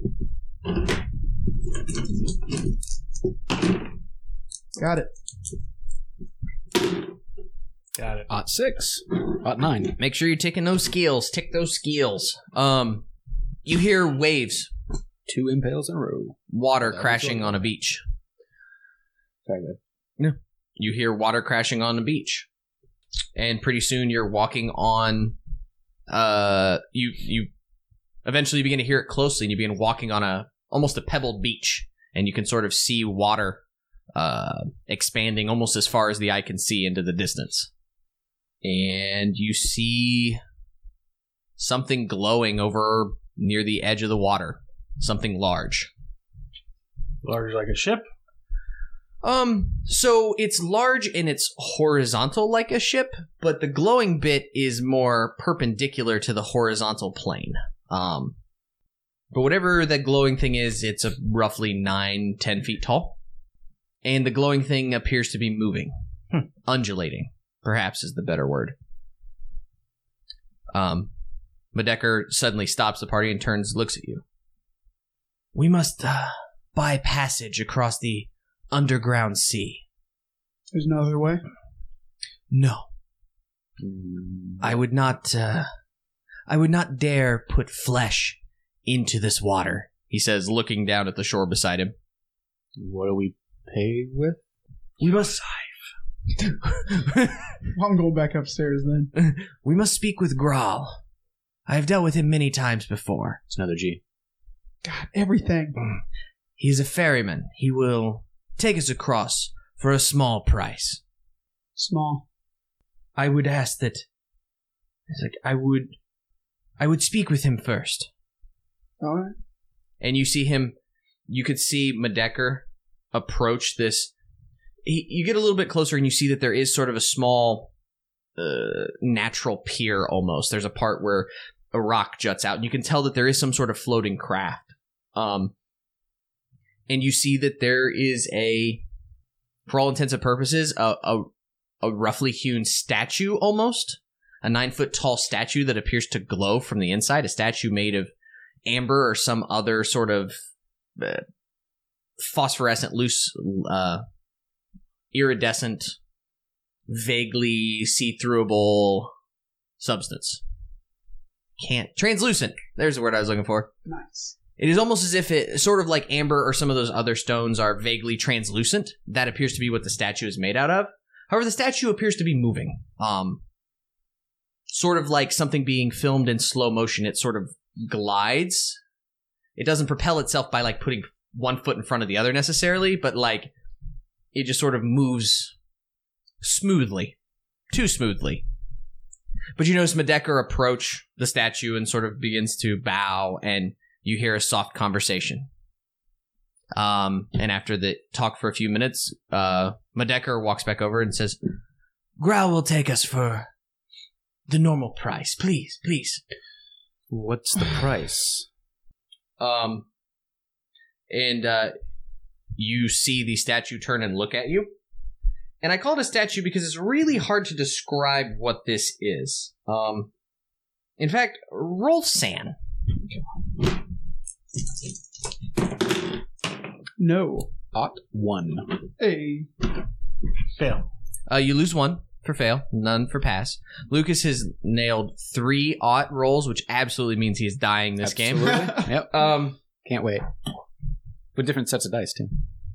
Speaker 6: Got it.
Speaker 5: Got it.
Speaker 4: Ot six. Ot nine.
Speaker 3: Make sure you're taking those skills. Tick those skills. Um, you hear waves,
Speaker 4: Two impales in a row.
Speaker 3: water
Speaker 4: That was
Speaker 3: crashing
Speaker 4: good.
Speaker 3: on a beach.
Speaker 4: Very good.
Speaker 3: You hear water crashing on the beach, and pretty soon you're walking on. Uh, you you eventually begin to hear it closely, and you begin walking on a almost a pebbled beach, and you can sort of see water uh, expanding almost as far as the eye can see into the distance. And you see something glowing over near the edge of the water. Something large.
Speaker 5: Large like a ship.
Speaker 3: Um, so it's large and it's horizontal like a ship, but the glowing bit is more perpendicular to the horizontal plane. Um, but whatever that glowing thing is, it's a roughly nine, ten feet tall. And the glowing thing appears to be moving.
Speaker 5: Hmm.
Speaker 3: Undulating, perhaps is the better word. Um, Medecker suddenly stops the party and turns, looks at you. We must, uh, buy passage across the underground sea.
Speaker 6: There's no other way.
Speaker 3: No,
Speaker 4: Mm,
Speaker 3: I would not, uh, I would not dare put flesh into this water, he says, looking down at the shore beside him.
Speaker 4: What do we pay with?
Speaker 3: We must,
Speaker 6: Well, I'm going back upstairs then.
Speaker 3: we must speak with Graal. I have dealt with him many times before.
Speaker 4: It's another G.
Speaker 6: God, everything.
Speaker 3: He is a ferryman. He will take us across for a small price.
Speaker 6: Small.
Speaker 3: I would ask that. It's like I would, I would speak with him first.
Speaker 6: All right.
Speaker 3: And you see him. You could see Medecker approach this. He, you get a little bit closer, and you see that there is sort of a small, uh, natural pier. Almost. There's a part where a rock juts out, and you can tell that there is some sort of floating craft. Um, and you see that there is a, for all intents and purposes, a, a a roughly hewn statue, almost a nine foot tall statue that appears to glow from the inside. A statue made of amber or some other sort of uh, phosphorescent, loose, uh, iridescent, vaguely see-throughable substance. Can't translucent. There's the word I was looking for.
Speaker 6: Nice.
Speaker 3: It is almost as if it, sort of like amber or some of those other stones, are vaguely translucent. That appears to be what the statue is made out of. However, the statue appears to be moving. Um, sort of like something being filmed in slow motion. It sort of glides. It doesn't propel itself by like putting one foot in front of the other necessarily, but like it just sort of moves smoothly. Too smoothly. But you notice Medecker approach the statue and sort of begins to bow, and you hear a soft conversation. Um, and after the talk for a few minutes, uh, Medecker walks back over and says, Growl will take us for the normal price. Please, please.
Speaker 4: What's the price?
Speaker 3: Um, and, uh, you see the statue turn and look at you. And I call it a statue because it's really hard to describe what this is. Um, in fact, roll San.
Speaker 6: No.
Speaker 4: Ot one.
Speaker 6: Hey.
Speaker 5: Fail.
Speaker 3: Uh, you lose one for fail, none for pass. Lucas has nailed three aught rolls, which absolutely means he is dying this
Speaker 4: Absolutely. Yep.
Speaker 3: game. Um,
Speaker 4: Can't wait. With different sets of dice, too.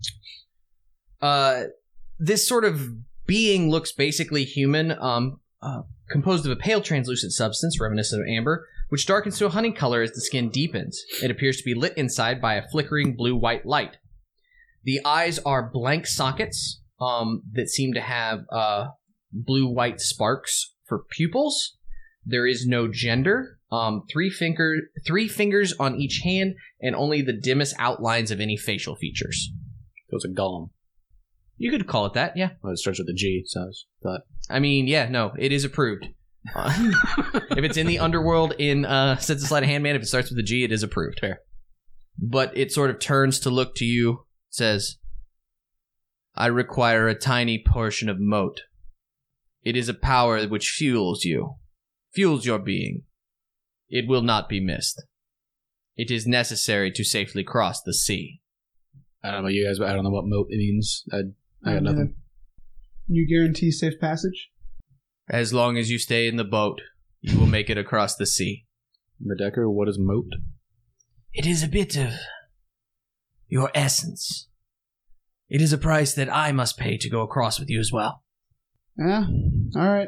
Speaker 3: uh, this sort of being looks basically human, um, uh, composed of a pale translucent substance reminiscent of amber, which darkens to a honey color as the skin deepens. It appears to be lit inside by a flickering blue-white light. The eyes are blank sockets um, that seem to have uh, blue-white sparks for pupils. There is no gender. Um, three finger, three fingers on each hand, and only the dimmest outlines of any facial features.
Speaker 4: So it's a golem.
Speaker 3: You could call it that, yeah.
Speaker 4: Well, it starts with a G, so I was- thought.
Speaker 3: I mean, yeah, no, it is approved. Uh, if it's in the underworld in uh, Sense of Sleight of Hand Man, if it starts with a G, it is approved. Fair. But it sort of turns to look to you, says, I require a tiny portion of moat. It is a power which fuels you, fuels your being. It will not be missed. It is necessary to safely cross the sea.
Speaker 4: I don't know about you guys, but I don't know what moat it means. I, I got
Speaker 6: Um,
Speaker 4: nothing.
Speaker 6: You guarantee safe passage?
Speaker 3: As long as you stay in the boat, you will make it across the sea.
Speaker 4: Medecker, what is moat?
Speaker 3: It is a bit of your essence. It is a price that I must pay to go across with you as well.
Speaker 6: Yeah. All right.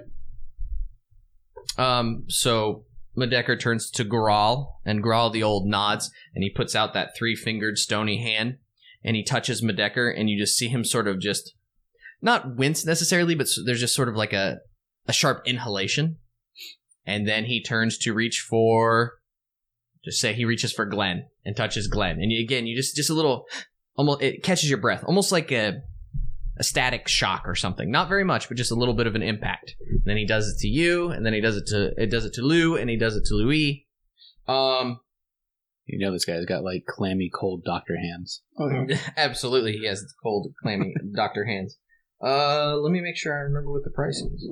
Speaker 3: Um, so Medecker turns to Graal, and Graal the old nods, and he puts out that three-fingered stony hand, and he touches Medecker, and you just see him sort of just, not wince necessarily, but there's just sort of like a, a sharp inhalation. And then he turns to reach for, just say he reaches for Glenn, and touches Glenn. And you, again, you just, just a little, almost, it catches your breath, almost like a, a static shock or something. Not very much, but just a little bit of an impact. And then he does it to you, and then he does it to it does it to Lou, and he does it to Louis. Um,
Speaker 4: You know this guy's got like clammy, cold doctor hands.
Speaker 6: Oh, yeah.
Speaker 3: absolutely, he has cold, clammy doctor hands. Uh, let me make sure I remember what the price is.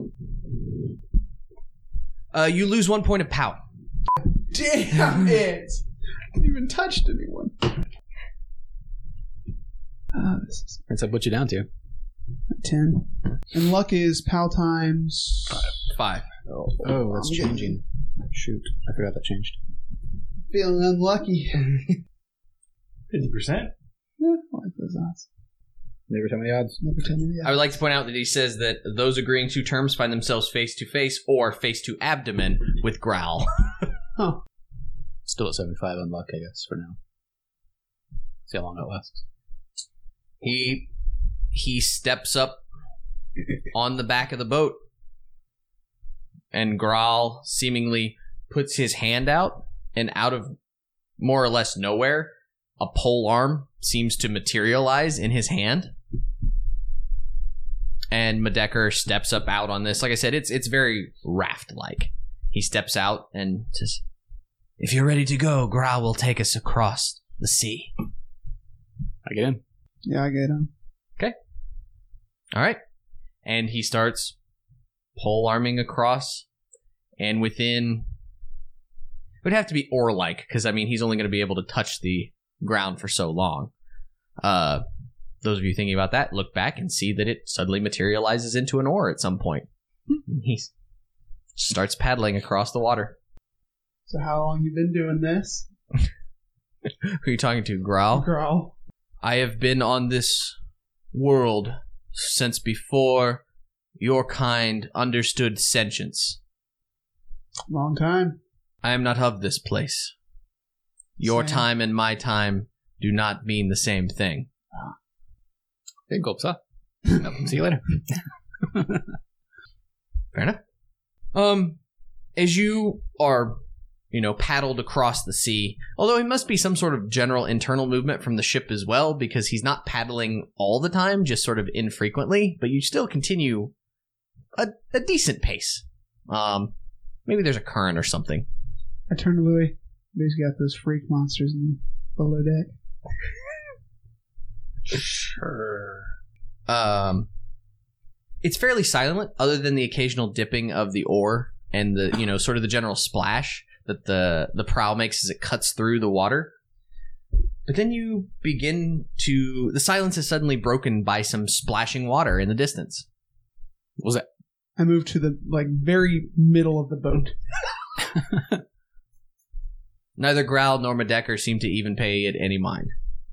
Speaker 3: Uh, you lose one point of power.
Speaker 6: Damn it! I haven't even touched anyone. Ah, this is
Speaker 4: What's that put you down to?
Speaker 6: ten. And luck is pal times.
Speaker 3: Five.
Speaker 4: Oh, oh that's
Speaker 6: I'm getting-
Speaker 4: changing. Shoot, I forgot that changed.
Speaker 6: Feeling unlucky.
Speaker 5: Fifty percent.
Speaker 6: Yeah, I like those odds.
Speaker 4: Never tell me the odds.
Speaker 6: Never tell me the
Speaker 3: I would like to point out that he says that those agreeing to terms find themselves face to face or face to abdomen with Growl.
Speaker 6: Huh.
Speaker 4: Still at seventy-five on luck, I guess, for now. See how long it lasts.
Speaker 3: He he steps up on the back of the boat, and Graal seemingly puts his hand out, and out of more or less nowhere, a pole arm seems to materialize in his hand. And Medecker steps up out on this. Like I said, it's it's very raft-like. He steps out and says, "If you're ready to go, Graal will take us across the sea."
Speaker 4: I get in.
Speaker 6: Yeah, I get him.
Speaker 3: All right. And he starts pole arming across, and within, it would have to be oar-like, because, I mean, he's only going to be able to touch the ground for so long. Uh, those of you thinking about that, look back and see that it suddenly materializes into an oar at some point. He starts paddling across the water.
Speaker 6: So how long you been doing this?
Speaker 3: Who are you talking to, Growl?
Speaker 6: Girl.
Speaker 3: I have been on this world since before your kind understood sentience.
Speaker 6: Long time.
Speaker 3: I am not of this place. Your
Speaker 6: Same.
Speaker 3: time and my time do not mean the same thing.
Speaker 4: Big gulps, huh? See you later.
Speaker 3: Fair enough. Um, as you are, you know, paddled across the sea, although it must be some sort of general internal movement from the ship as well, because he's not paddling all the time, just sort of infrequently, but you still continue a, a decent pace. Um, maybe there's a current or something.
Speaker 6: I turn to Louis. Louis got those freak monsters in the below deck.
Speaker 5: Sure.
Speaker 3: Um, it's fairly silent, other than the occasional dipping of the oar and the, you know, sort of the general splash that the the prow makes as it cuts through the water. But then you begin to, the silence is suddenly broken by some splashing water in the distance.
Speaker 4: What was that?
Speaker 6: I move to the like very middle of the boat.
Speaker 3: Neither Growl nor Medecker seem to even pay it any mind.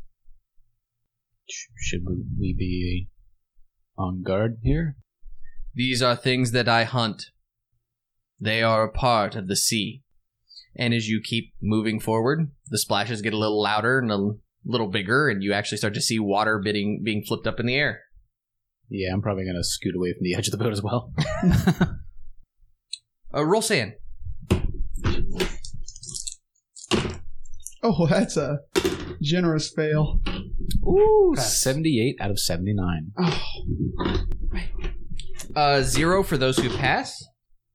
Speaker 4: Should we, we be on guard here?
Speaker 3: These are things that I hunt. They are a part of the sea. And as you keep moving forward, the splashes get a little louder and a little bigger, and you actually start to see water being, being flipped up in the air.
Speaker 4: Yeah, I'm probably going to scoot away from the edge of the boat as well.
Speaker 3: Uh, roll sand.
Speaker 6: Oh, that's a generous fail.
Speaker 4: Ooh, seventy-eight out of seventy-nine.
Speaker 6: Oh,
Speaker 3: Uh, zero for those who pass.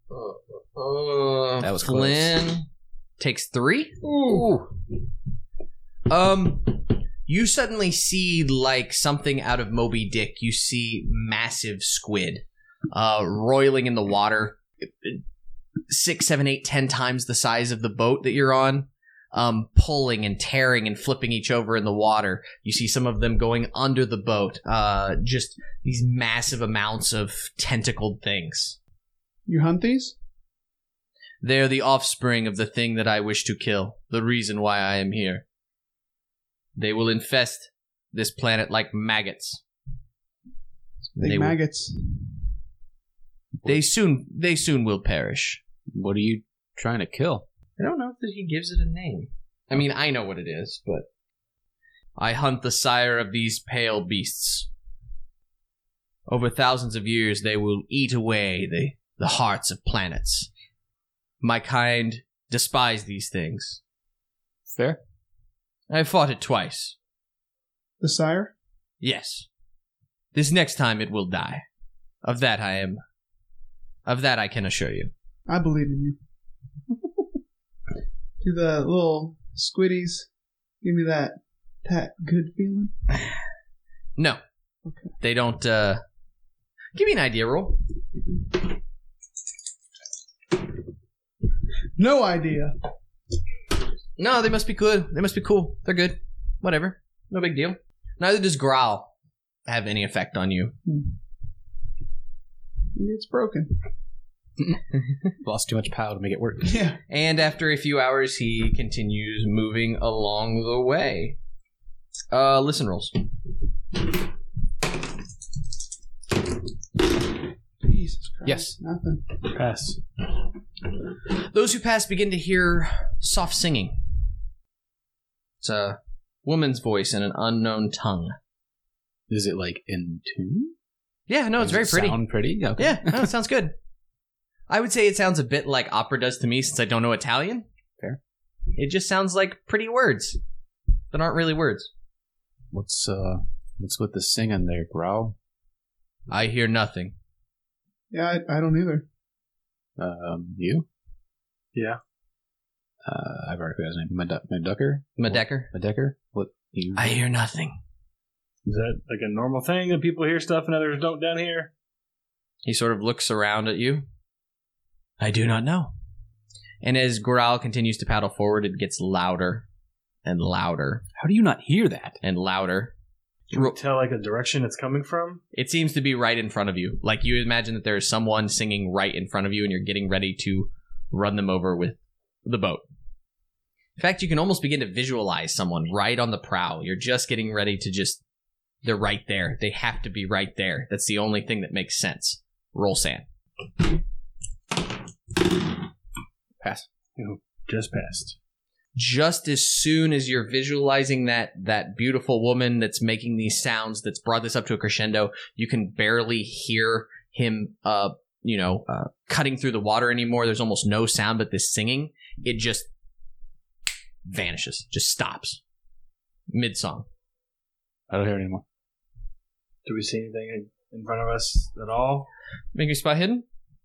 Speaker 3: Uh,
Speaker 4: That was
Speaker 3: Flynn takes three.
Speaker 6: ooh.
Speaker 3: Um, you suddenly see like something out of Moby Dick. You see massive squid, uh, roiling in the water, six, seven, eight, ten times the size of the boat that you're on, um, pulling and tearing and flipping each over in the water. You see some of them going under the boat. Uh, just these massive amounts of tentacled things.
Speaker 6: You hunt these?
Speaker 3: They're the offspring of the thing that I wish to kill. The reason why I am here. They will infest this planet like maggots.
Speaker 6: Big
Speaker 3: They will-
Speaker 6: maggots.
Speaker 3: They soon, they soon will perish.
Speaker 4: What are you trying to kill?
Speaker 3: I don't know if he gives it a name. I mean, I know what it is, but I hunt the sire of these pale beasts. Over thousands of years, they will eat away the, the hearts of planets. My kind despise these things.
Speaker 4: Fair.
Speaker 3: I fought it twice.
Speaker 6: The sire?
Speaker 3: Yes. This next time it will die. Of that I am. Of that I can assure you.
Speaker 6: I believe in you. Do the little squiddies give me that that good feeling?
Speaker 3: No.
Speaker 6: Okay.
Speaker 3: They don't, uh... Give me an idea roll.
Speaker 6: No idea.
Speaker 3: No, they must be good. They must be cool. They're good. Whatever. No big deal. Neither does growl have any effect on you.
Speaker 6: It's broken.
Speaker 4: Lost too much power to make it work.
Speaker 6: Yeah.
Speaker 3: And after a few hours, he continues moving along the way. Uh, listen rolls.
Speaker 6: Jesus Christ.
Speaker 4: Yes.
Speaker 6: Nothing.
Speaker 5: Pass.
Speaker 3: Those who pass begin to hear soft singing. It's a woman's voice in an unknown tongue.
Speaker 4: Is it like in tune?
Speaker 3: Yeah, no, it's
Speaker 4: Does
Speaker 3: very
Speaker 4: it
Speaker 3: pretty.
Speaker 4: Sound pretty? Okay.
Speaker 3: Yeah, no, it sounds good. I would say it sounds a bit like opera does to me since I don't know Italian.
Speaker 4: Fair.
Speaker 3: It just sounds like pretty words that aren't really words.
Speaker 4: What's uh what's with the singing there, Growl?
Speaker 3: I hear nothing.
Speaker 6: Yeah, I, I don't either.
Speaker 4: Um, you?
Speaker 5: Yeah.
Speaker 4: Uh, I've already forgot his name. Mad- Madducker?
Speaker 3: Medecker?
Speaker 4: Maddecker? What? You?
Speaker 3: I hear nothing.
Speaker 5: Is that like a normal thing that people hear stuff and others don't down here?
Speaker 3: He sort of looks around at you. I do not know. And as Growl continues to paddle forward, it gets louder and louder
Speaker 4: How do you not hear that?
Speaker 3: and louder.
Speaker 5: Can you tell like a direction it's coming from?
Speaker 3: It seems to be right in front of you. Like you imagine that there is someone singing right in front of you and you're getting ready to run them over with the boat. In fact, you can almost begin to visualize someone right on the prow. You're just getting ready to just... They're right there. They have to be right there. That's the only thing that makes sense. Roll sand.
Speaker 4: Pass.
Speaker 5: Just passed.
Speaker 3: Just as soon as you're visualizing that that beautiful woman that's making these sounds, that's brought this up to a crescendo, you can barely hear him, uh, you know, uh, cutting through the water anymore. There's almost no sound but this singing. It just vanishes, just stops mid-song.
Speaker 4: I don't hear it anymore.
Speaker 5: Do we see anything in front of us at all?
Speaker 3: Make your spot hidden.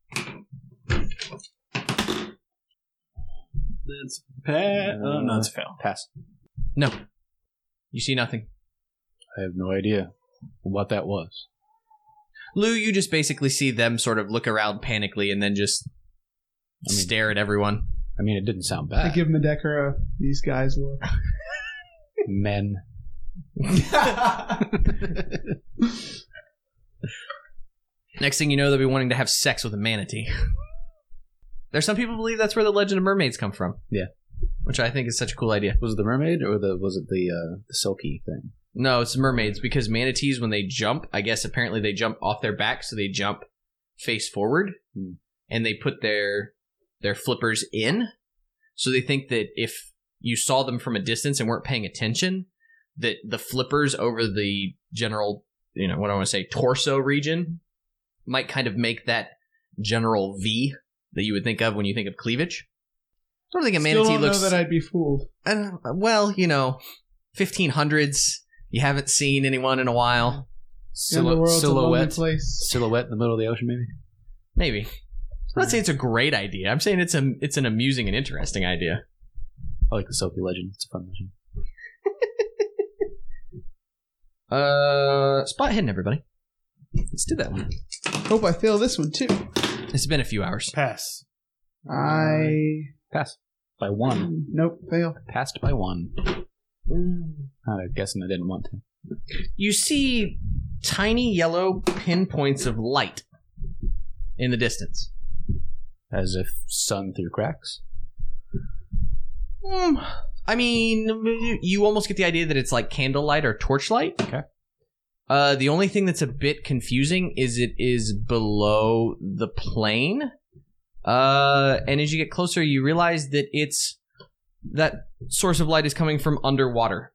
Speaker 5: That's pass. Oh, no, it's fail.
Speaker 4: Pass.
Speaker 3: No, you see nothing.
Speaker 4: I have no idea what that was.
Speaker 3: Lou, you just basically see them sort of look around panically and then just
Speaker 4: I mean-
Speaker 3: stare at everyone.
Speaker 4: I mean, it didn't sound
Speaker 6: I
Speaker 4: bad.
Speaker 6: give Medecker a these guys look.
Speaker 4: Men.
Speaker 3: Next thing you know, they'll be wanting to have sex with a manatee. There's some people who believe that's where the legend of mermaids come from.
Speaker 4: Yeah.
Speaker 3: Which I think is such a cool idea.
Speaker 4: Was it the mermaid or the was it the uh, the silky thing?
Speaker 3: No, it's mermaids because manatees, when they jump, I guess apparently they jump off their back, so they jump face forward,
Speaker 4: Hmm.
Speaker 3: and they put their their flippers in. So they think that if you saw them from a distance and weren't paying attention, that the flippers over the general, you know, what I want to say, torso region might kind of make that general V that you would think of when you think of cleavage. don't think a
Speaker 6: Still
Speaker 3: manatee
Speaker 6: don't
Speaker 3: looks.
Speaker 6: know that I'd be fooled.
Speaker 3: I don't- well, you know, fifteen hundreds. You haven't seen anyone in a while.
Speaker 6: The underworld's a lonely
Speaker 4: silhouette.
Speaker 6: place.
Speaker 4: Silhouette in the middle of the ocean, maybe.
Speaker 3: Maybe. I'm not saying it's a great idea. I'm saying it's a it's an amusing and interesting idea.
Speaker 4: I like the Sophie legend. It's a fun legend.
Speaker 3: Uh, spot hidden, everybody. Let's do that one.
Speaker 6: Hope I fail this one too.
Speaker 3: It's been a few hours.
Speaker 5: Pass.
Speaker 6: I
Speaker 4: Pass by one.
Speaker 6: nope fail.
Speaker 4: Passed by one. I'm guessing I didn't want to.
Speaker 3: You see tiny yellow pinpoints of light in the distance.
Speaker 4: As if sun through cracks.
Speaker 3: Hmm. I mean, you almost get the idea that it's like candlelight or torchlight.
Speaker 4: Okay.
Speaker 3: Uh, the only thing that's a bit confusing is it is below the plane. Uh, and as you get closer, you realize that it's that source of light is coming from underwater.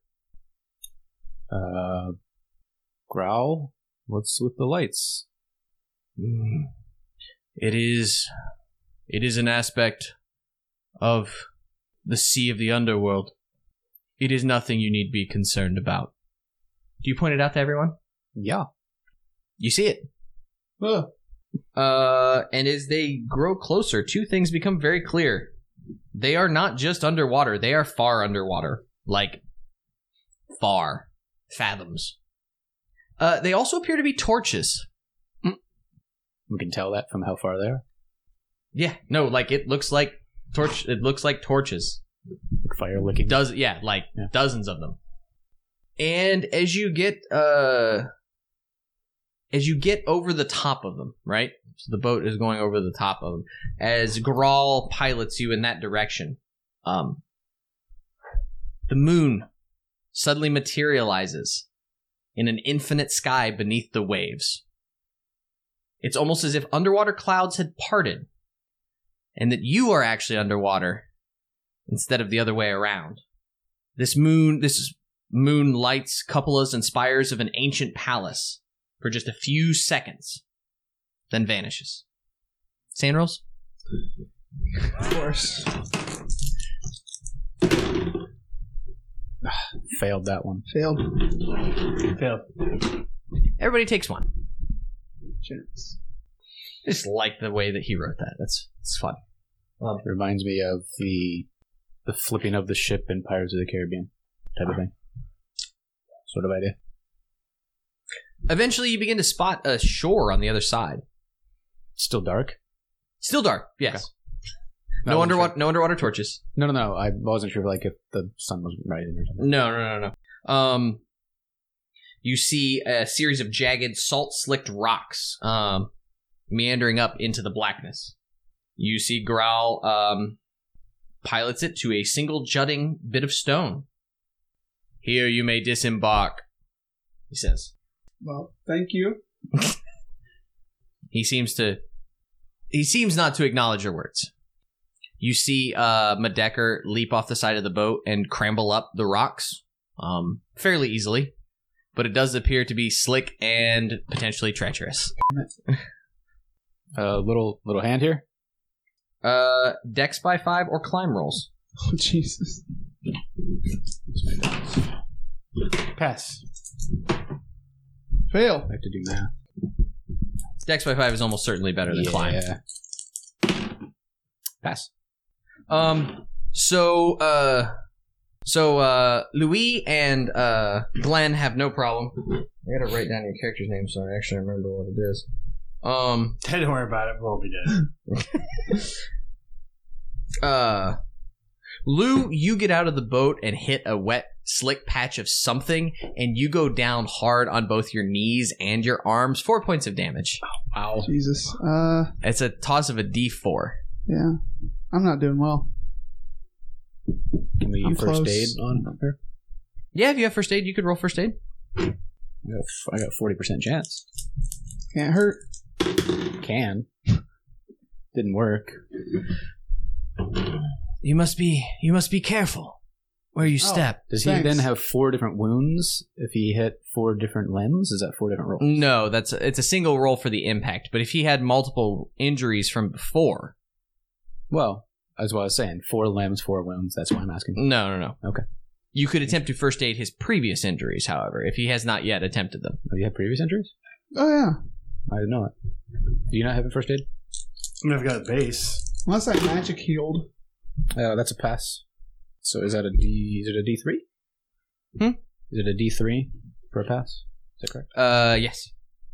Speaker 4: Uh, Growl? What's with the lights?
Speaker 3: Mm. It is, it is an aspect of the sea of the underworld. It is nothing you need be concerned about. Do you point it out to everyone?
Speaker 4: Yeah.
Speaker 3: You see it.
Speaker 6: Ugh.
Speaker 3: Uh, and as they grow closer, two things become very clear. They are not just underwater, they are far underwater. Like, far. Fathoms. Uh, they also appear to be torches.
Speaker 4: We can tell that from how far they are.
Speaker 3: Yeah, no, like it looks like torch. It looks like torches.
Speaker 4: Like fire licking.
Speaker 3: Does yeah, like
Speaker 4: Yeah.
Speaker 3: dozens of them. And as you get uh, as you get over the top of them, right? So the boat is going over the top of them. As Grawl pilots you in that direction, um, the moon suddenly materializes in an infinite sky beneath the waves. It's almost as if underwater clouds had parted, and that you are actually underwater instead of the other way around. This moon, this moon lights cupolas and spires of an ancient palace for just a few seconds, then vanishes. Sand rolls?
Speaker 6: Of course.
Speaker 4: Failed that one.
Speaker 6: Failed.
Speaker 5: Failed.
Speaker 3: Everybody takes one.
Speaker 6: Generous.
Speaker 3: I just like the way that he wrote that. That's it's fun.
Speaker 4: It reminds me of the the flipping of the ship in Pirates of the Caribbean type of thing. Sort of idea.
Speaker 3: Eventually, you begin to spot a shore on the other side.
Speaker 4: It's still dark.
Speaker 3: Still dark, yes.
Speaker 4: Okay.
Speaker 3: No
Speaker 4: I wasn't
Speaker 3: underwater,
Speaker 4: sure.
Speaker 3: no underwater torches.
Speaker 4: No, no, no. I wasn't sure, like, if the sun was rising or something.
Speaker 3: No, no, no, no. Um, you see a series of jagged, salt-slicked rocks um, meandering up into the blackness. You see Growl um, pilots it to a single jutting bit of stone. Here you may disembark, he says.
Speaker 6: Well, thank you.
Speaker 3: He seems to... He seems not to acknowledge your words. You see uh, Medecker leap off the side of the boat and cramble up the rocks um, fairly easily, but it does appear to be slick and potentially treacherous.
Speaker 4: A uh, little little hand here.
Speaker 3: Uh, Dex by five or climb rolls.
Speaker 6: Oh, Jesus.
Speaker 5: Pass.
Speaker 6: Fail.
Speaker 4: I have to do math.
Speaker 3: Dex by five is almost certainly better than climb.
Speaker 4: Yeah. Pass.
Speaker 3: Um. So, uh, so uh, Louis and uh, Glenn have no problem. I gotta write down your character's name so I actually remember what it is. Um.
Speaker 5: Don't worry about it. We'll be dead.
Speaker 3: Uh, Lou, you get out of the boat and hit a wet, slick patch of something, and you go down hard on both your knees and your arms. Four points of damage.
Speaker 4: Wow.
Speaker 6: Jesus. Uh,
Speaker 3: It's a toss of a D four.
Speaker 6: yeah. I'm not doing well.
Speaker 4: Can we
Speaker 6: I'm
Speaker 4: first
Speaker 6: close.
Speaker 4: aid on her?
Speaker 3: Yeah, if you have first aid, you could roll first aid.
Speaker 4: I got, f- I got forty percent chance.
Speaker 6: Can't hurt.
Speaker 4: Can. Didn't work.
Speaker 3: You must be. You must be careful where you
Speaker 6: Oh.
Speaker 3: step.
Speaker 4: Does he
Speaker 6: Thanks.
Speaker 4: then have four different wounds if he hit four different limbs? Is that four different rolls?
Speaker 3: No, that's it's a single roll for the impact. But if he had multiple injuries from before,
Speaker 4: Well, That's what I was saying. Four limbs, four wounds. That's why I'm asking.
Speaker 3: No, no, no.
Speaker 4: Okay.
Speaker 3: You could attempt to first aid his previous injuries, however, if he has not yet attempted them.
Speaker 4: Oh, you have previous injuries?
Speaker 6: Oh yeah.
Speaker 4: I didn't know that. Do you not have a first aid?
Speaker 5: I mean, I've got a base.
Speaker 6: Unless that magic healed.
Speaker 4: Uh, that's a pass. So is that a D? Is it a D three?
Speaker 3: Hmm?
Speaker 4: Is it a D three for a pass? Is that correct?
Speaker 3: Uh, yes.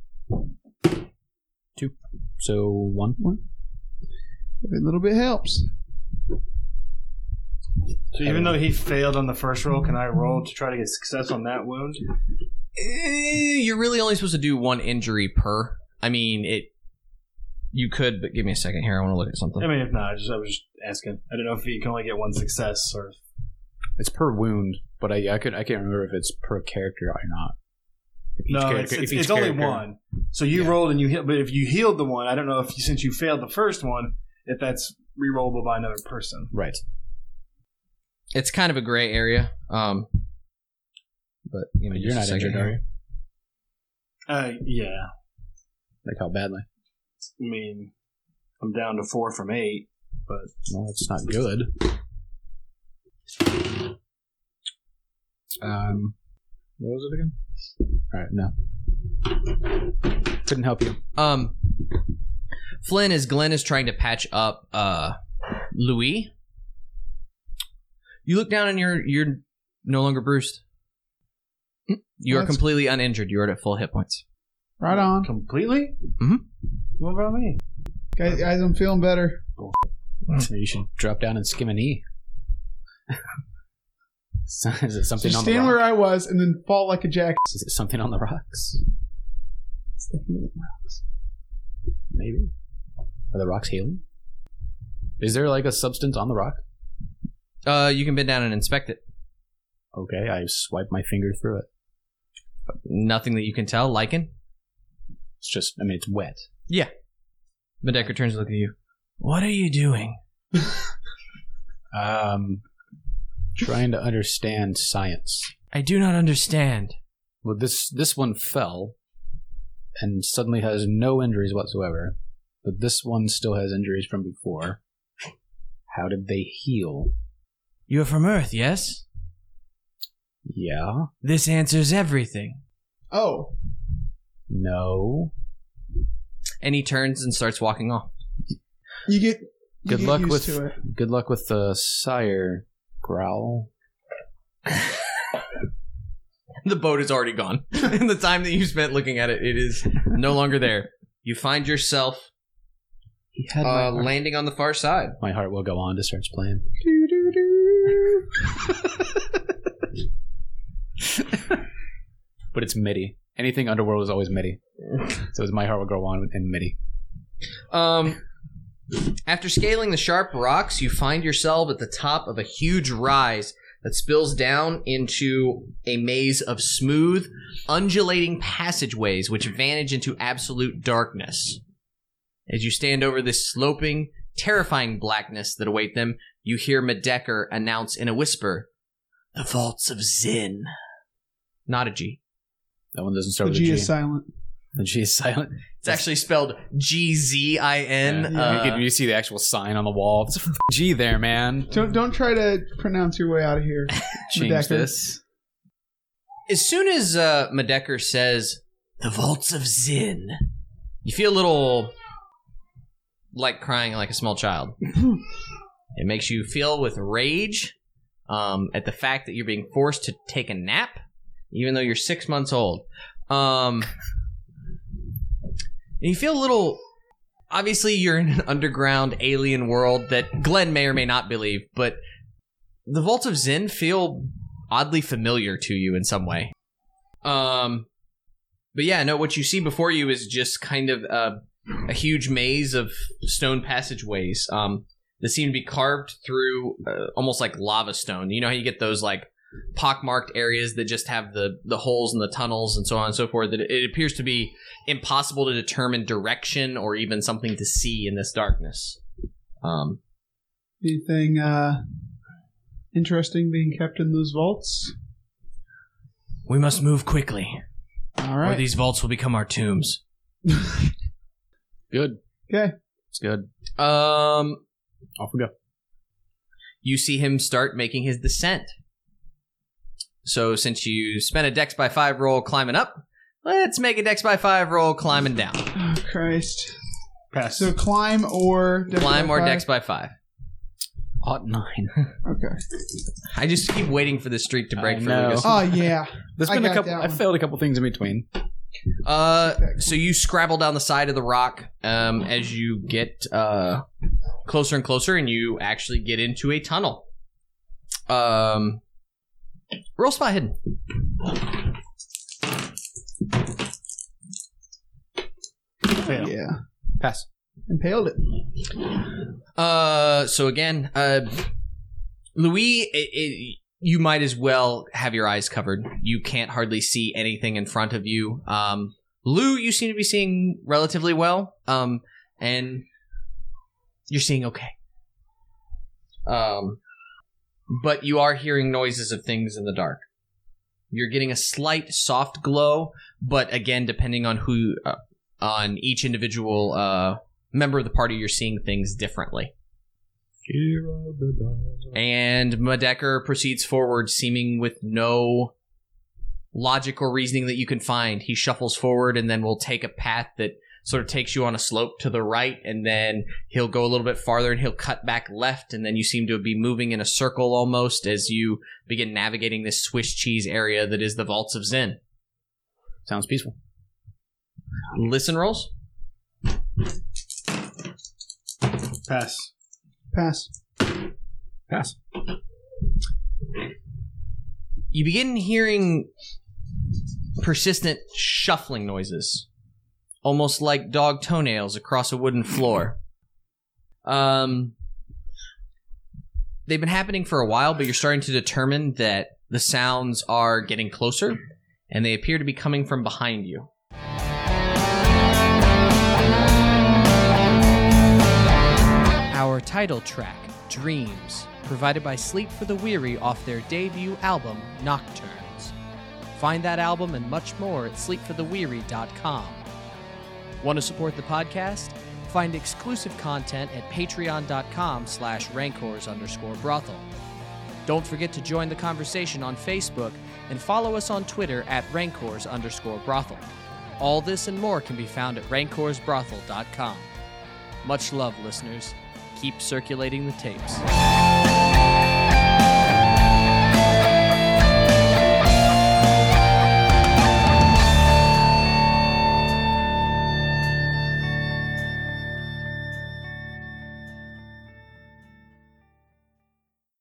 Speaker 4: Two. So one. One.
Speaker 6: Every little bit helps.
Speaker 5: So even though he failed on the first roll, can I roll to try to get success on that wound?
Speaker 3: Eh, You're really only supposed to do one injury per. I mean, it. You could, but give me a second here. I want to look at something.
Speaker 5: I mean, if not, I just I was just asking. I don't know if you can only get one success or.
Speaker 4: It's per wound, but I I could I can't remember if it's per character or not. If each
Speaker 5: No,
Speaker 4: character-
Speaker 5: it's,
Speaker 4: if
Speaker 5: it's,
Speaker 4: each
Speaker 5: it's only
Speaker 4: character-
Speaker 5: one. So you
Speaker 4: Yeah.
Speaker 5: rolled and you healed, but if you healed the one, I don't know if you, since you failed the first one, if that's re-rollable by another person.
Speaker 4: Right.
Speaker 3: It's kind of a gray area. Um, but you know,
Speaker 4: You're not injured, are you?
Speaker 5: Uh, yeah.
Speaker 4: Like how badly?
Speaker 5: I mean, I'm down to four from eight, but
Speaker 4: Well, it's not good. Um, what was it again? All right, no. Couldn't help you.
Speaker 3: Um, Flynn, as Glenn is trying to patch up uh, Louis, you look down and you're you're no longer bruised. You are
Speaker 6: That's-
Speaker 3: completely uninjured. You are at full hit points.
Speaker 6: Right on.
Speaker 5: completely?
Speaker 3: Mhm.
Speaker 5: What about me?
Speaker 6: Guys, guys, I'm feeling better.
Speaker 4: So you should drop down and skim a knee. So is it something
Speaker 6: Just
Speaker 4: on the
Speaker 6: stand
Speaker 4: rock?
Speaker 6: where I was and then fall like a jack.
Speaker 4: Is it something on the rocks?
Speaker 6: It's the healing rocks.
Speaker 4: Maybe. Are the rocks healing? Is there like a substance on the rock?
Speaker 3: Uh, you can bend down and inspect it.
Speaker 4: Okay, I swipe my finger through it.
Speaker 3: Nothing that you can tell. Lichen?
Speaker 4: It's just, I mean, it's wet.
Speaker 3: Yeah. Medecker turns to look at you. What are you doing?
Speaker 4: Um, trying to understand science.
Speaker 3: I do not understand.
Speaker 4: Well, this this one fell, and suddenly has no injuries whatsoever. But this one still has injuries from before. How did they heal?
Speaker 3: You are from Earth, yes?
Speaker 4: Yeah.
Speaker 3: This answers everything.
Speaker 6: Oh.
Speaker 4: No.
Speaker 3: And he turns and starts walking off.
Speaker 6: You get you
Speaker 4: Good
Speaker 6: get
Speaker 4: luck
Speaker 6: used
Speaker 4: with
Speaker 6: to it.
Speaker 4: good luck with the sire growl.
Speaker 3: The boat is already gone. In the time that you spent looking at it, it is no longer there. You find yourself
Speaker 4: He had my,
Speaker 3: uh,
Speaker 4: heart.
Speaker 3: landing on the far side.
Speaker 4: my heart will go on to starts playing.
Speaker 6: Do, do, do.
Speaker 4: But it's MIDI. Anything underworld is always MIDI. So it's my heart will go on in MIDI.
Speaker 3: Um, after scaling the sharp rocks, you find yourself at the top of a huge rise that spills down into a maze of smooth, undulating passageways which vanish into absolute darkness. As you stand over this sloping, terrifying blackness that await them, you hear Medecker announce in a whisper, "The Vaults of Zin." Not a G.
Speaker 4: That one doesn't start
Speaker 6: The
Speaker 4: with
Speaker 6: G
Speaker 4: a G.
Speaker 6: is silent.
Speaker 4: The G is silent.
Speaker 3: It's actually spelled G Z I N.
Speaker 4: Yeah.
Speaker 3: Uh,
Speaker 4: you, can- you see the actual sign on the wall. It's a f- G there, man.
Speaker 6: Don't don't try to pronounce your way out of here.
Speaker 4: Change
Speaker 6: Medecker.
Speaker 4: this.
Speaker 3: As soon as uh, Medecker says, "The Vaults of Zin," you feel a little like crying like a small child. It makes you feel with rage um, at the fact that you're being forced to take a nap, even though you're six months old. Um, and you feel a little... Obviously, you're in an underground alien world that Glenn may or may not believe, but the Vaults of Zin feel oddly familiar to you in some way. Um, but yeah, no, what you see before you is just kind of uh, a huge maze of stone passageways um, that seem to be carved through uh, almost like lava stone. You know how you get those like pockmarked areas that just have the, the holes in the tunnels and so on and so forth, that it, it appears to be impossible to determine direction or even something to see in this darkness. Um,
Speaker 6: Anything uh, interesting being kept in those vaults?
Speaker 3: we must move quickly,
Speaker 6: All
Speaker 3: or
Speaker 6: right.
Speaker 3: these vaults will become our tombs.
Speaker 4: Good.
Speaker 6: Okay.
Speaker 4: It's good.
Speaker 3: Um,
Speaker 4: Off we go.
Speaker 3: you see him start making his descent. So since you spent a dex by five roll climbing up, let's make a dex by five roll climbing down.
Speaker 6: Oh, Christ.
Speaker 5: Pass.
Speaker 6: So climb or dex
Speaker 3: Climb
Speaker 6: by
Speaker 3: or
Speaker 6: five?
Speaker 3: dex by five.
Speaker 4: Odd nine.
Speaker 6: Okay.
Speaker 3: I just keep waiting for the streak to break
Speaker 4: I
Speaker 3: for
Speaker 4: know.
Speaker 3: Lucas.
Speaker 6: Oh yeah.
Speaker 4: There's
Speaker 6: I
Speaker 4: been a
Speaker 6: got
Speaker 4: couple.
Speaker 6: that
Speaker 4: I
Speaker 6: one.
Speaker 4: failed a couple things in between.
Speaker 3: Uh, so you scrabble down the side of the rock um, as you get uh, closer and closer, and you actually get into a tunnel. Um, roll spot hidden.
Speaker 5: Fail.
Speaker 6: Yeah.
Speaker 4: Pass.
Speaker 6: Impaled it.
Speaker 3: Uh, so again, uh, Louis, it, it, you might as well have your eyes covered. You can't hardly see anything in front of you. Um, Lou, you seem to be seeing relatively well. Um, and you're seeing okay. Um, but you are hearing noises of things in the dark. You're getting a slight soft glow, but again, depending on who, uh, on each individual, uh, member of the party, you're seeing things differently. And Medecker proceeds forward, seeming with no logic or reasoning that you can find. He shuffles forward and then will take a path that sort of takes you on a slope to the right, and then he'll go a little bit farther and he'll cut back left, and then you seem to be moving in a circle almost as you begin navigating this Swiss cheese area that is the Vaults of Zen.
Speaker 4: Sounds peaceful.
Speaker 3: Listen rolls.
Speaker 5: Pass.
Speaker 6: Pass.
Speaker 4: Pass.
Speaker 3: You begin hearing persistent shuffling noises, almost like dog toenails across a wooden floor. Um, they've been happening for a while, but you're starting to determine that the sounds are getting closer, and they appear to be coming from behind you.
Speaker 7: Our title track, Dreams, provided by Sleep for the Weary off their debut album, Nocturnes. Find that album and much more at sleep for the weary dot com. Want to support the podcast? Find exclusive content at patreon.com slash rancors underscore brothel. Don't forget to join the conversation on Facebook and follow us on Twitter at rancors underscore brothel. All this and more can be found at rancors brothel dot com. Much love, listeners. Keep circulating the tapes.